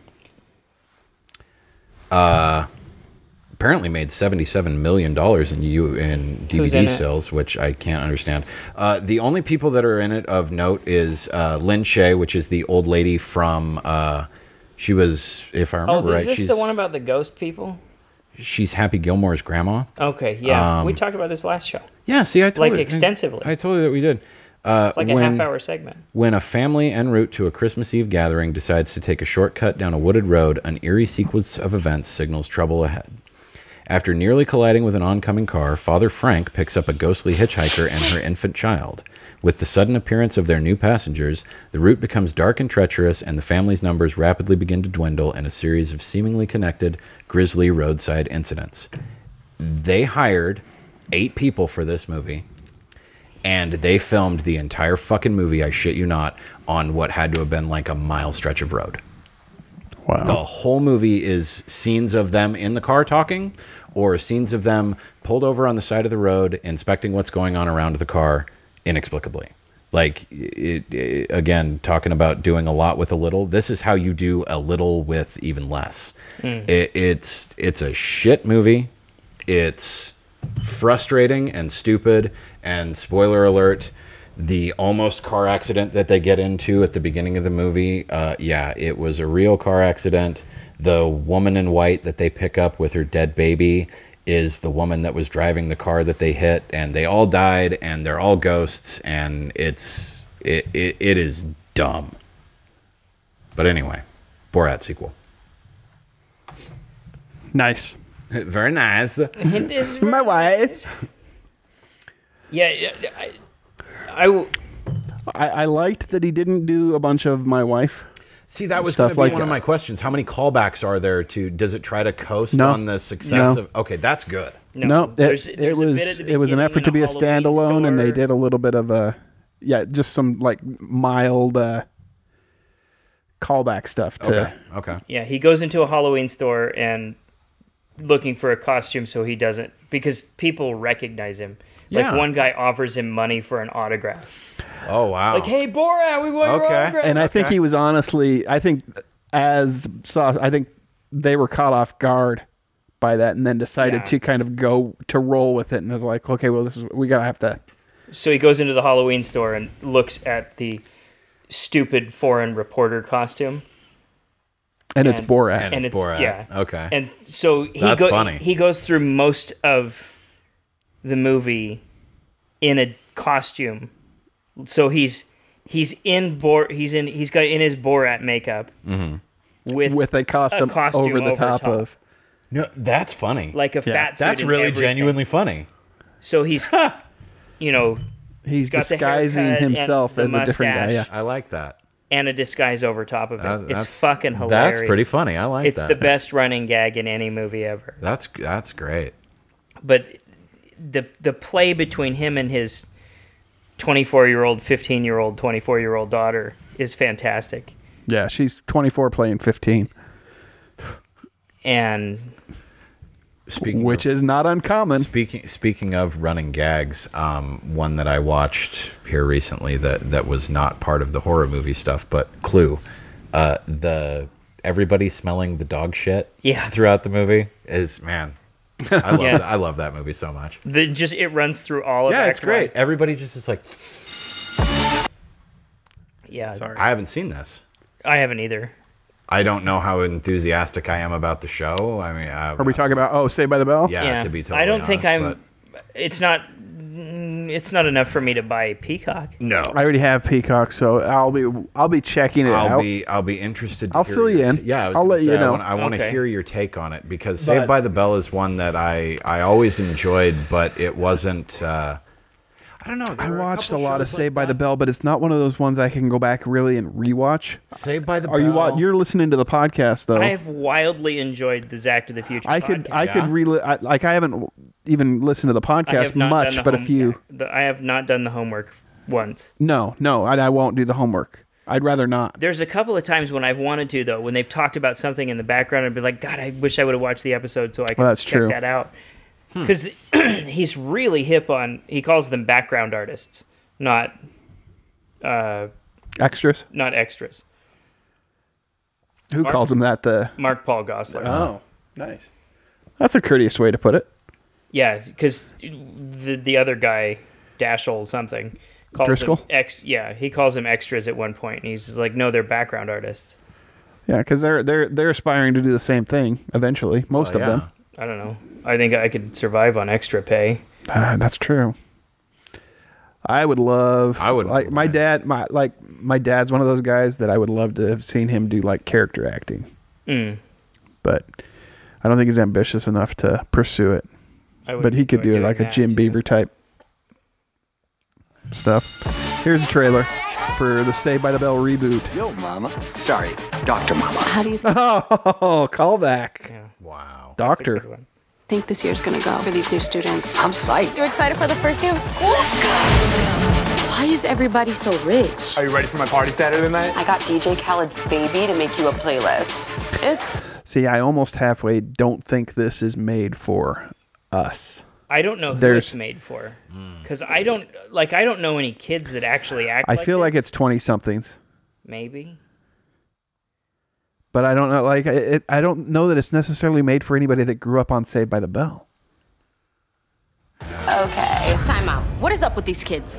Uh, apparently made seventy-seven million dollars in U in D V
Who's
D
in it?
sales, which I can't understand. Uh, the only people that are in it of note is uh, Lynn Shay, which is the old lady from. Uh, she was, if I
Oh,
remember
is
right,
this
she's
the one about the ghost people?
she's Happy Gilmore's grandma.
Okay, yeah.
Um,
we talked about this last show.
Yeah, see, I told
Like
you,
extensively.
I, I told you that we did. Uh,
It's like a
when,
half-hour segment.
When a family en route to a Christmas Eve gathering decides to take a shortcut down a wooded road, an eerie sequence of events signals trouble ahead. After nearly colliding with an oncoming car, Father Frank picks up a ghostly hitchhiker and her infant child. With the sudden appearance of their new passengers, the route becomes dark and treacherous, and the family's numbers rapidly begin to dwindle in a series of seemingly connected, grisly roadside incidents. They hired eight people for this movie, and they filmed the entire fucking movie, I shit you not, on what had to have been like a mile stretch of road.
Wow.
The whole movie is scenes of them in the car talking, or scenes of them pulled over on the side of the road inspecting what's going on around the car inexplicably. Like, it, it, again, talking about doing a lot with a little. This is how you do a little with even less. Mm. It, it's it's a shit movie. It's frustrating and stupid. And spoiler alert, the almost car accident that they get into at the beginning of the movie, uh, yeah, it was a real car accident. The woman in white that they pick up with her dead baby is the woman that was driving the car that they hit, and they all died, and they're all ghosts, and it's it it, it is dumb. But anyway, Borat sequel.
Nice.
Very nice.
My wife.
Yeah, yeah, I, I, w-
I, I liked that he didn't do a bunch of my wife.
See, that was going to be
like
one of my questions. How many callbacks are there to? Does it try to coast
No.
on the success
No.
of? Okay, that's good.
no,
No, it,
there's-
it
there's a bit
was
at the
it was an
beginning
effort to
in
be a
Halloween
standalone, and they
store.
did a little bit of a yeah, just some like mild uh, callback stuff to.
Okay, okay.
Yeah, he goes into a Halloween store and looking for a costume so he doesn't, because people recognize him. Like
Yeah.
one guy offers him money for an autograph.
Oh wow.
Like, hey Borat, we want your
Okay.
autograph.
And I think
Okay.
he was honestly, I think as saw, I think they were caught off guard by that, and then decided
Yeah.
to kind of go to roll with it, and was like, okay, well, this is we gotta have to.
So he goes into the Halloween store and looks at the stupid foreign reporter costume.
And, it's
And-
Borat.
And,
and
it's,
it's-
Borat.
yeah.
Okay.
And so he
That's
go-
funny.
he goes through most of the movie in a costume. So he's he's in Bor he's in he's got in his Borat makeup with
with a costume,
costume
over the
over
top,
top.
of.
no, that's funny.
like a fat suit.
that's
and
really
everything.
genuinely funny.
So he's you know
He's
got the
disguising
haircut and
himself
the
as a different guy. Yeah.
mustache.
I like that.
and a disguise over top of it.
Uh,
it's
that's-
fucking hilarious.
That's pretty funny. I like
It's
that.
the best running gag in any movie ever.
That's that's great.
But the the play between him and his twenty-four year old, fifteen year old, twenty-four year old daughter is fantastic.
Yeah, she's twenty-four playing fifteen,
And
Speaking
which
of,
is not uncommon.
Speaking speaking of running gags, um, one that I watched here recently that, that was not part of the horror movie stuff, but Clue, uh, the everybody smelling the dog shit
Yeah.
throughout the movie is man. I love
Yeah.
that. I love that movie so much.
the just it runs through all of
Yeah,
Act
it's great.
One.
Everybody just is like,
Yeah.
Sorry.
I haven't seen this.
I haven't either.
I don't know how enthusiastic I am about the show. I mean, I,
Are we talking about oh, Saved by the Bell?
Yeah,
Yeah.
to be totally
I don't think
honest,
I'm it's not mm, it's not enough for me to buy Peacock.
but no.
I already have Peacock, so I'll be I'll be checking it
I'll
out.
be I'll be interested. To
I'll
hear
fill you
your
in.
ta- yeah, I was
I'll
gonna
let you
say, I
know.
want, I want to
Okay.
hear your take on it because
But-
Saved by the Bell is one that I I always enjoyed, but it wasn't. Uh, I don't know. there
I
were
watched a
couple
lot of
shows like
Saved by
that.
the Bell, but it's not one of those ones I can go back really and rewatch.
Saved by the
Are
Bell.
you wa- you're listening to the podcast though?
I have wildly enjoyed the Zack to the Future
I could
podcast.
I could
Yeah?
re I, like I haven't even listened to the
I
podcast
have not
much,
done the
but a
home-
few.
the- I have not done the homework once.
No, no, I, I won't do the homework. I'd rather not.
There's a couple of times when I've wanted to, though, when they've talked about something in the background, I'd be like, God, I wish I would have watched the episode so I could
Well, that's
check
true.
that out. Because he's really hip on, he calls them background artists, not uh,
Extras.
not extras.
Who calls him that? The
Mark Paul Gosselaar.
oh, nice. That's a courteous way to put it.
Yeah, because the the other guy, Dashel something, calls
Driscoll?
them ex. Yeah, he calls them extras at one point, and he's just like, no, they're background artists.
Yeah, because they're they're they're aspiring to do the same thing eventually. Most
Well,
of
yeah.
them.
I don't know. I think I could survive on extra pay.
Uh, that's true. I would love.
I would
like my dad. My like my dad's one of those guys that I would love to have seen him do like character acting.
Mm.
But I don't think he's ambitious enough to pursue it.
I would
But he could
enjoy
do
doing
like a
that,
Jim
too.
Beaver type stuff. Here's a trailer for the Saved by the Bell reboot.
Yo, Mama. Sorry, Doctor Mama.
How do you th-
Oh, callback,
Yeah,
Wow.
that's a
Doctor.
good one.
think this year's gonna go for these new students?
I'm psyched.
You're excited for the first day of school?
Why is everybody so rich?
Are you ready for my party Saturday night?
I got D J Khaled's Baby to make you a playlist. It's
See, I almost halfway don't think this is made for us.
I don't know who
There's-
it's made for, because I don't like. I don't know any kids that actually act.
I
like
feel like
this.
it's twenty somethings,
maybe.
but I don't know. Like, it, I don't know that it's necessarily made for anybody that grew up on Saved by the Bell.
Okay. Time out. What is up with these kids?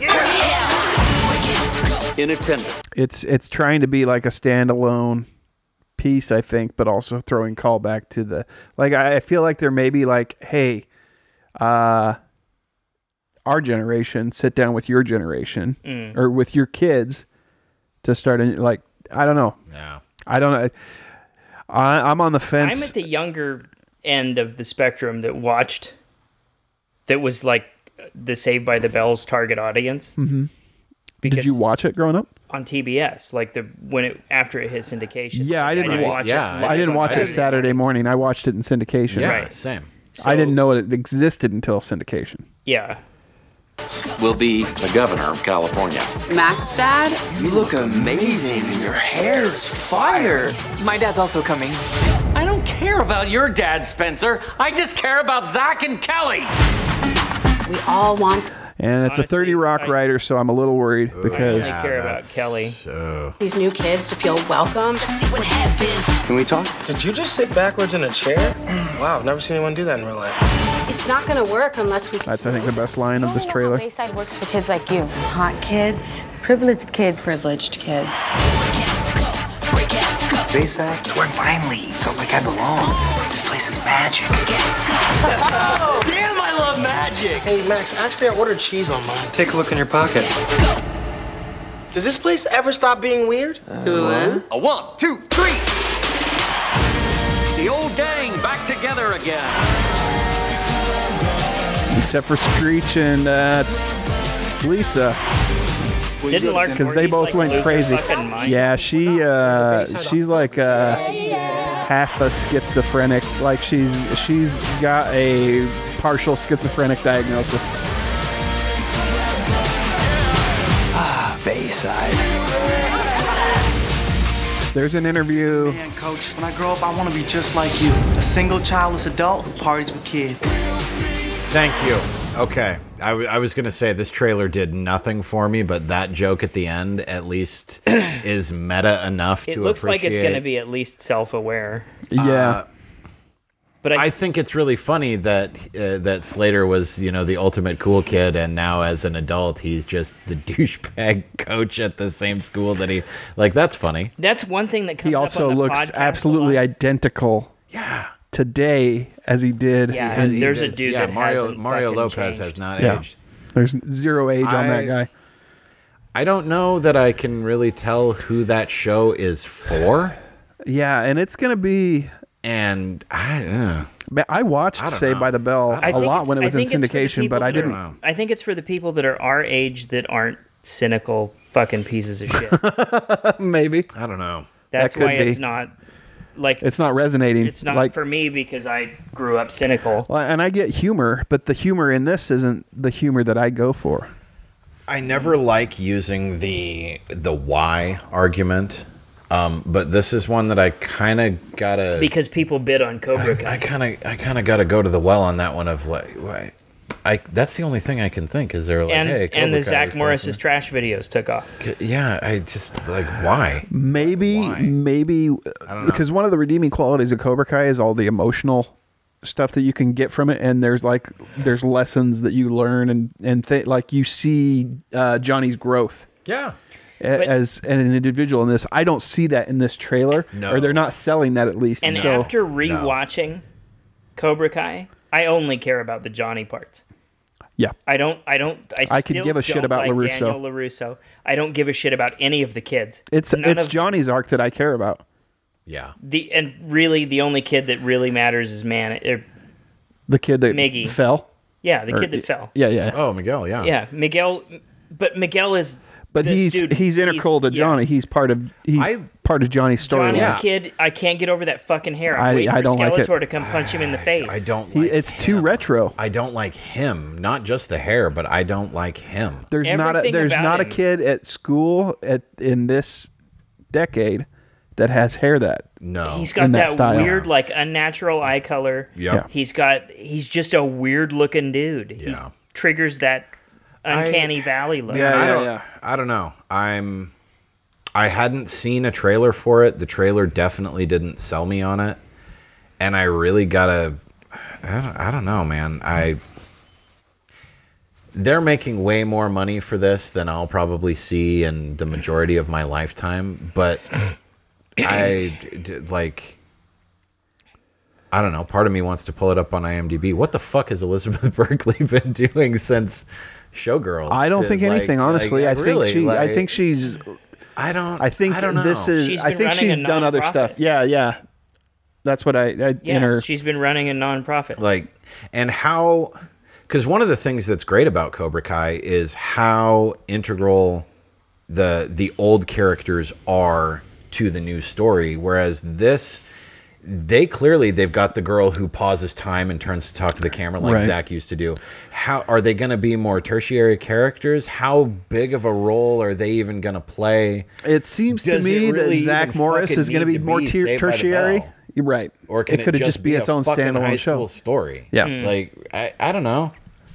In attendance.
It's it's trying to be like a standalone piece, I think, but also throwing callback to the like. I I feel like there may be like, hey, uh, our generation, sit down with your generation
Mm.
or with your kids to start. A, like, I don't know.
Yeah.
I don't know. I, I'm on the fence.
I'm at the younger end of the spectrum that watched. That was like the Saved by the Bell's target audience.
Mhm.
Because
Did you watch it growing up?
on T B S? Like the when it after it hit syndication.
Yeah, I didn't.
didn't
wa-
watch
yeah,
it.
I didn't
on
watch it Saturday morning. I watched it in syndication.
Yeah.
Right.
Same.
So,
I didn't know it existed until syndication.
Yeah.
Will be the governor of California.
Max dad?
You look amazing and your hair's fire. My dad's also coming.
I don't care about your dad, Spencer. I just care about Zach and Kelly.
We all want
And it's a
Honestly,
thirty Rock
I-
writer, so I'm a little worried because
Yeah. care about
that's
Kelly.
So
these new kids to feel welcome.
See what happens.
Can we talk?
Did you just sit backwards in a chair? Wow, I've never seen anyone do that in real life.
It's not gonna work unless we.
that's, I think, the best line of this trailer.
Bayside works for kids like you.
Hot kids, privileged kids, privileged kids.
Bayside, it's where I finally felt like I belong. This place is magic.
Damn, I love magic.
Hey, Max, actually, I ordered cheese on mine. Take a look in your pocket. Does this place ever stop being weird?
A one, two, three. The old gang back together again.
Except for Screech and uh, Lisa,
Didn't Lark
because they
Morgan's,
both
like,
went
lose her
crazy.
fucking mind?
Yeah, she uh, she's like uh, half a schizophrenic. Like she's she's got a partial schizophrenic diagnosis.
Ah, Bayside.
There's an interview.
Man, coach, when I grow up, I want to be just like you. A single childless adult who parties with kids.
thank you. Okay. I, w- I was going to say this trailer did nothing for me, but that joke at the end at least is meta enough
It
to
looks like it's going to
appreciate-
be at least self-aware.
Yeah,
But I,
I think it's really funny that uh, that Slater was, you know, the ultimate cool kid, and now as an adult, he's just the douchebag coach at the same school that he like. That's funny.
that's one thing that comes
he
up
also
on the
looks
podcast a
absolutely
lot.
identical.
Yeah.
Today as he did.
Yeah,
in-
and there's a
does-
dude
yeah,
that
Mario
hasn't
Mario
fucking
Lopez
changed.
has not
Yeah.
aged.
There's zero age on
I-
that guy.
I don't know that I can really tell who that show is for,
Yeah, and it's gonna be.
and I. Uh,
Man, I watched
I don't
Saved
know.
by the Bell
I
a
think
lot
it's-
when it
I
was in
think it's for the
syndication, but
people
I
that are-
didn't.
I think it's for the people that are our age that aren't cynical fucking pieces of shit.
Maybe
I don't know.
That's
That could
why it's
be.
not like
it's not resonating.
it's not
like,
for me because I grew up cynical.
Well, and I get humor, but the humor in this isn't the humor that I go for.
I never like using the the why argument, um, but this is one that I kind of gotta.
Because people bid on Cobra Kai.
I kind of I kind of gotta go to the well on that one of like, why? I that's the only thing I can think is they're like,
and
hey,
and
Cobra
the
Kai
Zach
is
Morris's trash videos took off.
popular. Yeah, I just like why?
Maybe,
Why?
maybe
don't know.
because one of the redeeming qualities of Cobra Kai is all the emotional stuff that you can get from it, and there's like there's lessons that you learn, and and th- like you see uh, Johnny's growth.
Yeah.
a- As an individual in this, I don't see that in this trailer,
No.
or they're not selling that at least.
And
so
after rewatching Cobra Kai, I only care about the Johnny parts.
Yeah.
I don't. I don't. I,
I could
still
give a shit
don't
about
like
LaRusso.
Daniel LaRusso. I don't give a shit about any of the kids.
It's
None
it's
of-
Johnny's arc that I care about.
Yeah.
The and really the only kid that really matters is man. Er,
The kid that
Miggy.
fell.
yeah, the
Or-
kid that fell.
Yeah, yeah.
Oh, Miguel. Yeah.
Yeah, Miguel. But Miguel is.
But
this
he's
dude,
he's integral to
yeah.
Johnny. He's part of he's
I-
part of Johnny's story.
Johnny's
Yeah.
kid. I can't get over that fucking hair. I'm
I-
waiting
I
for
don't like it.
Skeletor to come punch him in the face.
I don't.
He,
Like
it's too
him.
retro.
I don't like him. Not just the hair, but I don't like him.
There's not a
Everything
there's
about
not a
him.
kid at school at in this decade that has hair that.
No.
He's got
in that
that,
style.
weird, like unnatural eye color.
Yep.
Yeah.
He's got. He's just a weird looking dude.
Yeah.
He triggers that uncanny valley look.
Yeah,
I
yeah,
don't,
yeah.
I don't know. I'm. I hadn't seen a trailer for it. The trailer definitely didn't sell me on it, and I really gotta. I don't, I don't know, man. I. They're making way more money for this than I'll probably see in the majority of my lifetime, but I d- d- like. I don't know. Part of me wants to pull it up on IMDb. What the fuck has Elizabeth Berkley been doing since Showgirls?
I don't
To,
think
like-
anything,
like,
honestly. I
really,
think she I
like-
think she's
I don't.
I think
I don't know.
this is
She's
I
been
think
running
she's
a
done other
nonprofit.
stuff. Yeah, yeah. That's what I, I
Yeah,
in her
she's been running a nonprofit.
like, and how? Because one of the things that's great about Cobra Kai is how integral the the old characters are to the new story. Whereas this, they clearly they've got the girl who pauses time and turns to talk to the camera like
Right.
Zach used to do. How are they going to be more tertiary characters? How big of a role are they even going to play?
It seems to
Does
me
it really
that Zach
even
Morris
fucking
is going to
need
be
to
more
be
tier
Saved by the
tertiary.
Bell?
You're right.
Or can
it could have
just
just be
a
its own
fucking high
standalone show.
school story?
Yeah.
Hmm.
Like I, I don't know.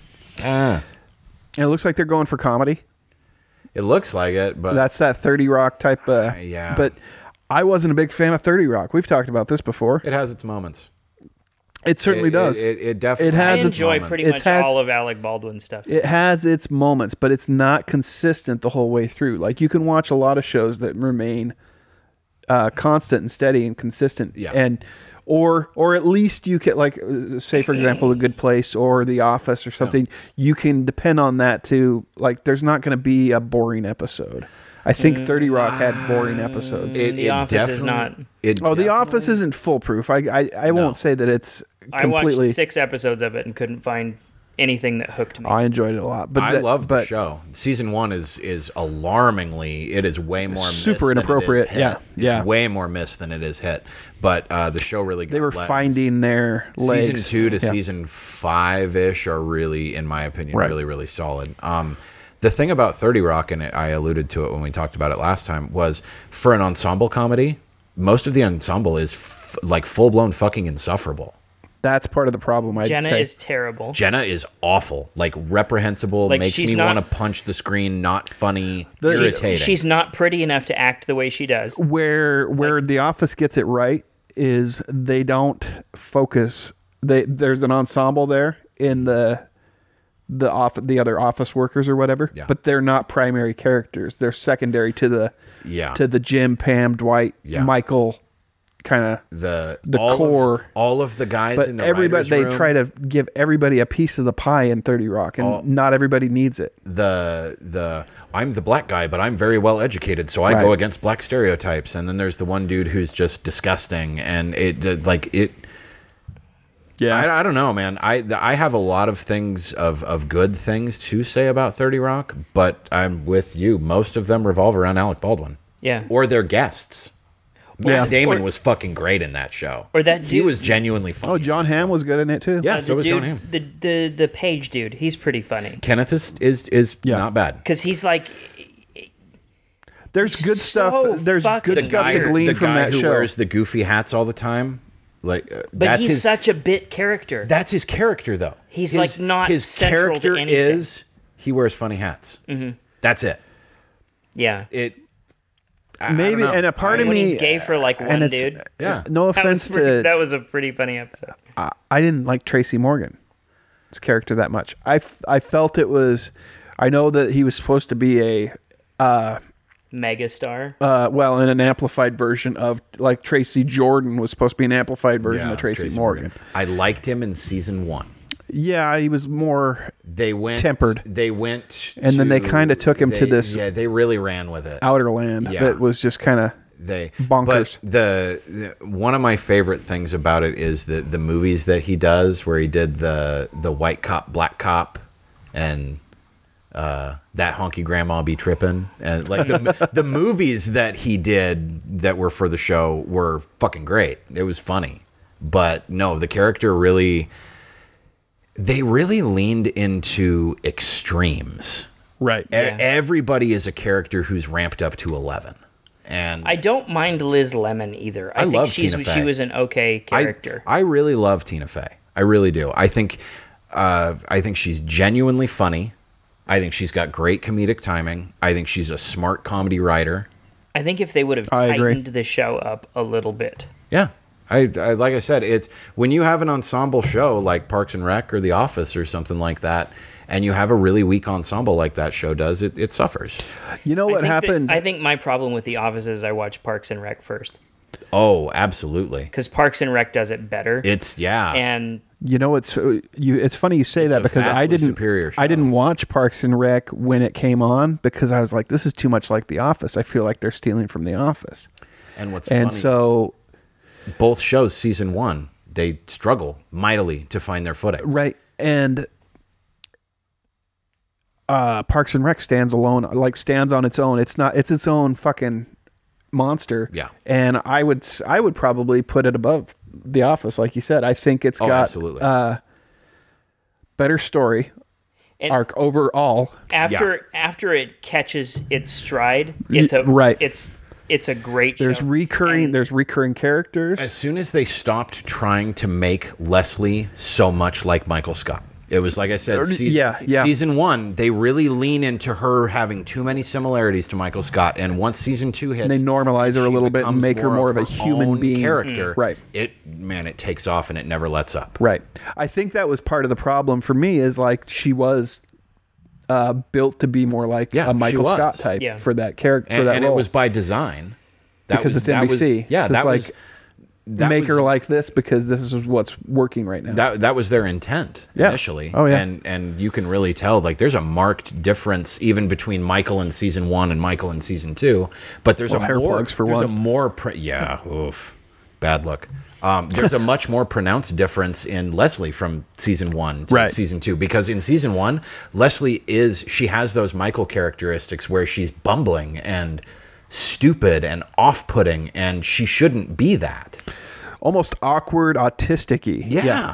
Ah.
And it looks like they're going for comedy.
It looks like it, but
That's that thirty Rock type. Uh,
yeah.
But I wasn't a big fan of thirty Rock. We've talked about this before.
it has its moments.
It certainly
It-
does.
It, it, it definitely
It
I
has
has
its
its
enjoy
moments.
pretty
It
much
has-
all of Alec Baldwin's stuff.
It has its moments, but it's not consistent the whole way through. Like you can watch a lot of shows that remain uh, constant and steady and consistent,
Yeah.
and or or at least you can like uh, say for example The Good Place or The Office or something. You can depend on that to like. There's not going to be a boring episode. I think thirty Rock had boring episodes.
It,
The
it
Office is
definitely-
not.
It
oh, The
definitely-
Office isn't foolproof. I I, I won't say that it's
I
completely.
watched six episodes of it and couldn't find anything that hooked me.
I enjoyed it a lot, but
I
that-
love the
but
show. Season one is is alarmingly. It is way more missed
Super
than it is
inappropriate.
hit.
Yeah,
It's
yeah.
way more missed than it is hit. But uh, the show really got
They were
legs.
finding their legs.
Season two to
Yeah.
season five ish are really, in my opinion,
Right.
really really solid. Um, the thing about thirty Rock, and I alluded to it when we talked about it last time, was for an ensemble comedy, most of the ensemble is f- like full blown fucking insufferable.
That's part of the problem. I'd
Jenna
say.
is terrible.
Jenna is awful, like reprehensible,
Like,
makes
she's
me
not-
want to punch the screen, not funny,
The-
irritating.
She's, she's not pretty enough to act the way she does.
where where The Office gets it right is they don't focus. They there's an ensemble there in the the off the other office workers or whatever,
Yeah.
but they're not primary characters. They're secondary to the
Yeah.
to the Jim, Pam, Dwight,
Yeah.
Michael kind of
the
the
all
core.
of, all of the guys
But
in the
everybody
writers'
they
room,
try to give everybody a piece of the pie in thirty Rock, and
All-
not everybody needs it.
the the I'm the black guy, but I'm very well educated, so I
Right.
go against black stereotypes. And then there's the one dude who's just disgusting, and it uh, like it.
Yeah,
I, I don't know, man. I I have a lot of things of of good things to say about thirty Rock, but I'm with you. Most of them revolve around Alec Baldwin.
Yeah.
Or their guests. Matt
Yeah.
Damon
Or-
was fucking great in that show.
Or that
he
dude-
was genuinely funny.
Oh, John Hamm was good in it too.
Yeah,
Uh,
so
the
was
dude,
John Hamm.
The, the the page dude, he's pretty funny
Kenneth is is, is
Yeah.
not bad.
because he's like
There's good
so
stuff. There's
fucking
good stuff to
weird.
glean
the
from
guy
that
who
show.
wears the goofy hats all the time, like uh,
but
that's
he's
his.
such a bit character.
That's his character, though.
He's,
His-
like, not
his
central to
character
anything.
is he wears funny hats. Mm-hmm. That's it.
yeah.
It I- I
Maybe,
don't know.
and a part of
when
me,
he's gay for like one
and it's,
dude.
Yeah.
No
That was
offense
pretty,
to,
that was a pretty funny episode.
I, I didn't like Tracy Morgan's character that much. I, f- I felt it was, I know that he was supposed to be a, uh,
megastar.
Uh, well, in an amplified version of, like, Tracy Jordan was supposed to be an amplified version
Yeah,
of Tracy,
Tracy
Morgan.
Morgan. I liked him in season one.
Yeah, he was more
They went
tempered.
They went,
And then they
to-
kinda took him to
they-
this
Yeah, they really ran with it.
outer land
Yeah.
that was just kind of
They
bonkers.
But the, the one of my favorite things about it is the the movies that he does, where he did the the white cop, black cop, and uh, that honky grandma be tripping, and like the the movies that he did that were for the show were fucking great. It was funny, but no, the character really. They really leaned into extremes.
Right.
E- everybody is a character who's ramped up to eleven. And
I don't mind Liz Lemon either. I,
I
think
love
she's
Tina
she
Fey.
was an okay character.
I, I really love Tina Fey. I really do. I think uh, I think she's genuinely funny. I think she's got great comedic timing. I think she's a smart comedy writer.
I think if they would have
I agree.
tightened the show up a little bit.
Yeah. I, I like I said, it's when you have an ensemble show like Parks and Rec or The Office or something like that, and you have a really weak ensemble like that show does, it, it suffers.
You know
I
what
think that-
happened?
I think my problem with The Office is I watch Parks and Rec first.
Oh, absolutely.
Because Parks and Rec does it better.
It's yeah.
And
You know, it's you. It's funny you say
It's
that
a
because I
vastly
didn't.
superior
I didn't watch Parks and Rec when it came on because I was like, "This is too much like The Office." I feel like they're stealing from The Office.
And what's
and
funny,
so
both shows, season one, they struggle mightily to find their footing.
right and uh, Parks and Rec stands alone, like stands on its own. It's not. It's its own fucking monster.
Yeah.
And I would. s- I would probably put it above The Office, like you said. I think it's
Oh,
got
absolutely.
uh, better story
And-
arc overall.
after after it catches its stride, it's a
right.
It's it's a great
There's
show.
recurring. there's recurring characters.
As soon as they stopped trying to make Leslie so much like Michael Scott, it was like I said,
Or-
season,
yeah, yeah.
season one, they really lean into her having too many similarities to Michael Scott. And once season two hits,
And they normalize her a
she
little bit and
becomes
make her more of a human
own
being.
character.
Mm. Right.
It man, it takes off and it never lets up.
Right. I think that was part of the problem for me is like she was uh, built to be more like
Yeah,
a
she
Michael
was.
Scott type
Yeah.
for that character. For
And,
that
and
role.
it was by design. That
because
was,
it's
that
N B C.
Was, yeah,
So
that
it's
was
like
that
make
was,
her like this because this is what's working right now.
That that was their intent
Yeah.
initially.
Oh, yeah.
And and you can really tell like there's a marked difference even between Michael in season one and Michael in season two. But there's
Well,
a
hair
more
plugs for
there's
one.
a more pr- yeah, oof. Bad look. Um, there's a much more pronounced difference in Leslie from season one to
Right.
season two because in season one, Leslie is she has those Michael characteristics where she's bumbling and stupid and off-putting, and she shouldn't be that.
Almost awkward, autistic-y.
Yeah.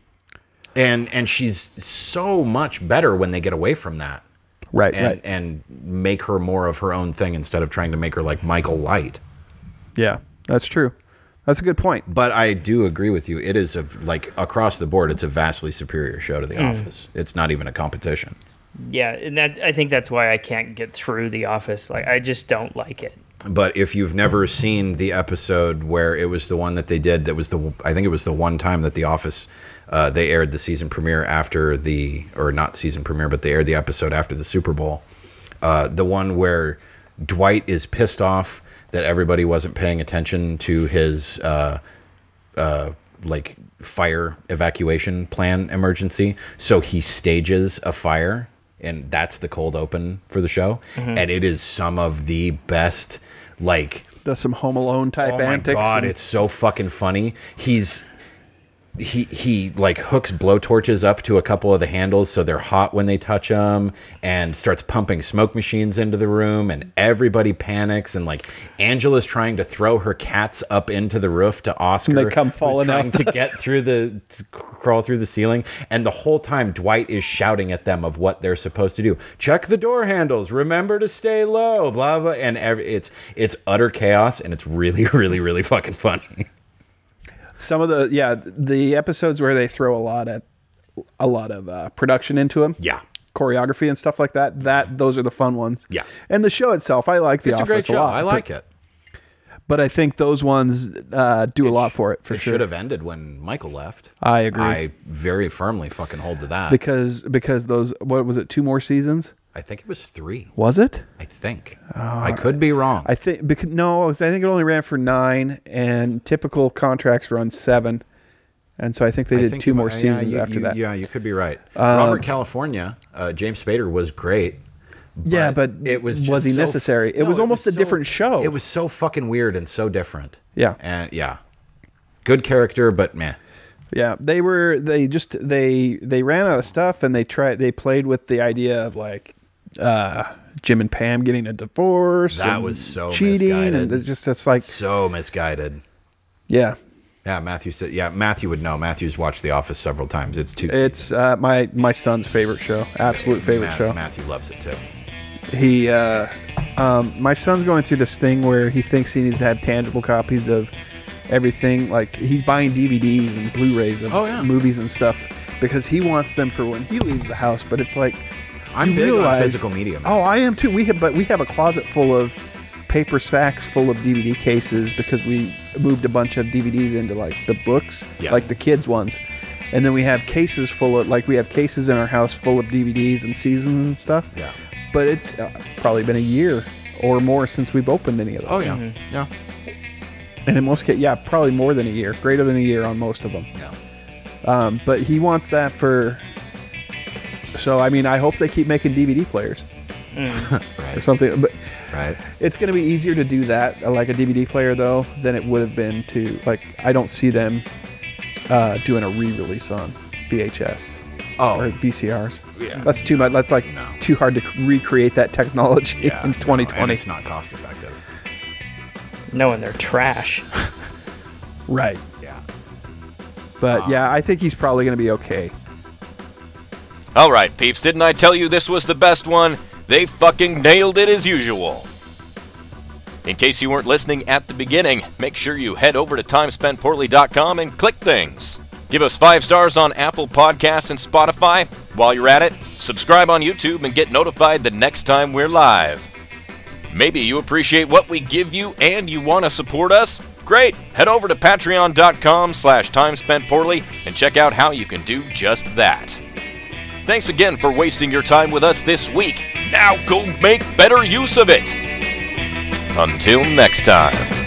And and she's so much better when they get away from that.
Right,
And
right.
and make her more of her own thing instead of trying to make her like Michael Light.
Yeah, that's true. That's a good point.
But I do agree with you. It is a like across the board, it's a vastly superior show to The
Mm.
Office. It's not even a competition.
Yeah, and that I think that's why I can't get through The Office. Like I just don't like it.
But if you've never seen the episode where it was the one that they did, that was the I think it was the one time that The Office uh, they aired the season premiere after the or not season premiere, but they aired the episode after the Super Bowl. Uh, the one where Dwight is pissed off that everybody wasn't paying attention to his uh, uh, like fire evacuation plan emergency, so he stages a fire. And that's the cold open for the show.
Mhm.
And it is some of the best, like...
Does some Home Alone type
oh my
antics.
God,
and-
it's so fucking funny. He's... He, he like hooks blowtorches up to a couple of the handles so they're hot when they touch them and starts pumping smoke machines into the room and everybody panics and like Angela's trying to throw her cats up into the roof to Oscar.
And they come
who's
falling
trying
out.
to get through the to crawl through the ceiling, and the whole time Dwight is shouting at them of what they're supposed to do. Check the door handles, remember to stay low, blah blah, and every, it's it's utter chaos and it's really really really fucking funny.
Some of the yeah the episodes where they throw a lot at a lot of uh, production into them.
Yeah.
Choreography and stuff like that. That those are the fun ones.
Yeah.
And the show itself, I like The
It's a
Office
great show.
lot.
I like
but,
it.
But I think those ones uh, do a lot for it for
It
sure.
should have ended when Michael left.
I agree.
I very firmly fucking hold to that.
because because those what was it two more seasons?
I think it was three.
Was it?
I think. Uh, I could be wrong.
I think because no, I think it only ran for nine, and typical contracts run seven, and so I think they did
think
two
it,
more
yeah,
seasons
you,
after
you,
that.
Yeah, you could be right.
Um,
Robert California, uh, James Spader was great. But
yeah, but
it was just
was he
so,
necessary? It
no,
was almost
was
a
so,
different show.
It was so fucking weird and so different.
Yeah,
and yeah, good character, but meh.
Yeah, they were. They just they they ran out of stuff, and they tried. They played with the idea of like uh, Jim and Pam getting a divorce.
That
and
was so
cheating,
misguided.
and it's just it's like
so misguided.
Yeah,
yeah. Matthew said. Yeah, Matthew would know. Matthew's watched The Office several times. It's too.
It's uh, my my son's favorite show. Absolute favorite
Matt,
show.
Matthew loves it too.
He, uh, um, my son's going through this thing where he thinks he needs to have tangible copies of everything. Like he's buying D V Ds and Blu-rays of
oh, yeah.
movies and stuff because he wants them for when he leaves the house. But it's like
I'm big
realize,
on physical media. Man.
Oh, I am too. We have, but we have a closet full of paper sacks full of D V D cases because we moved a bunch of D V Ds into like the books,
yeah.
like the kids ones. And then we have cases full of like we have cases in our house full of D V Ds and seasons and stuff.
Yeah.
But it's uh, probably been a year or more since we've opened any of those.
Oh yeah, mm-hmm. yeah.
And in most cases, yeah, probably more than a year, greater than a year on most of them.
Yeah.
Um, but he wants that for. So I mean, I hope they keep making D V D players,
mm.
right. or something. But
right,
it's going to be easier to do that, like a D V D player, though, than it would have been to like. I don't see them uh, doing a re-release on V H S.
Oh,
or V C Rs.
Yeah,
that's too much. That's like
no.
too hard to recreate that technology
yeah,
in twenty twenty.
No, and it's not cost effective.
No, and they're trash.
Right.
Yeah.
But
um,
yeah, I think he's probably going to be okay.
All right, peeps. Didn't I tell you this was the best one? They fucking nailed it as usual. In case you weren't listening at the beginning, make sure you head over to time spent poorly dot com and click things. Give us five stars on Apple Podcasts and Spotify. While you're at it, subscribe on YouTube and get notified the next time we're live. Maybe you appreciate what we give you and you want to support us? Great! Head over to patreon.com slash timespentpoorly and check out how you can do just that. Thanks again for wasting your time with us this week. Now go make better use of it. Until next time.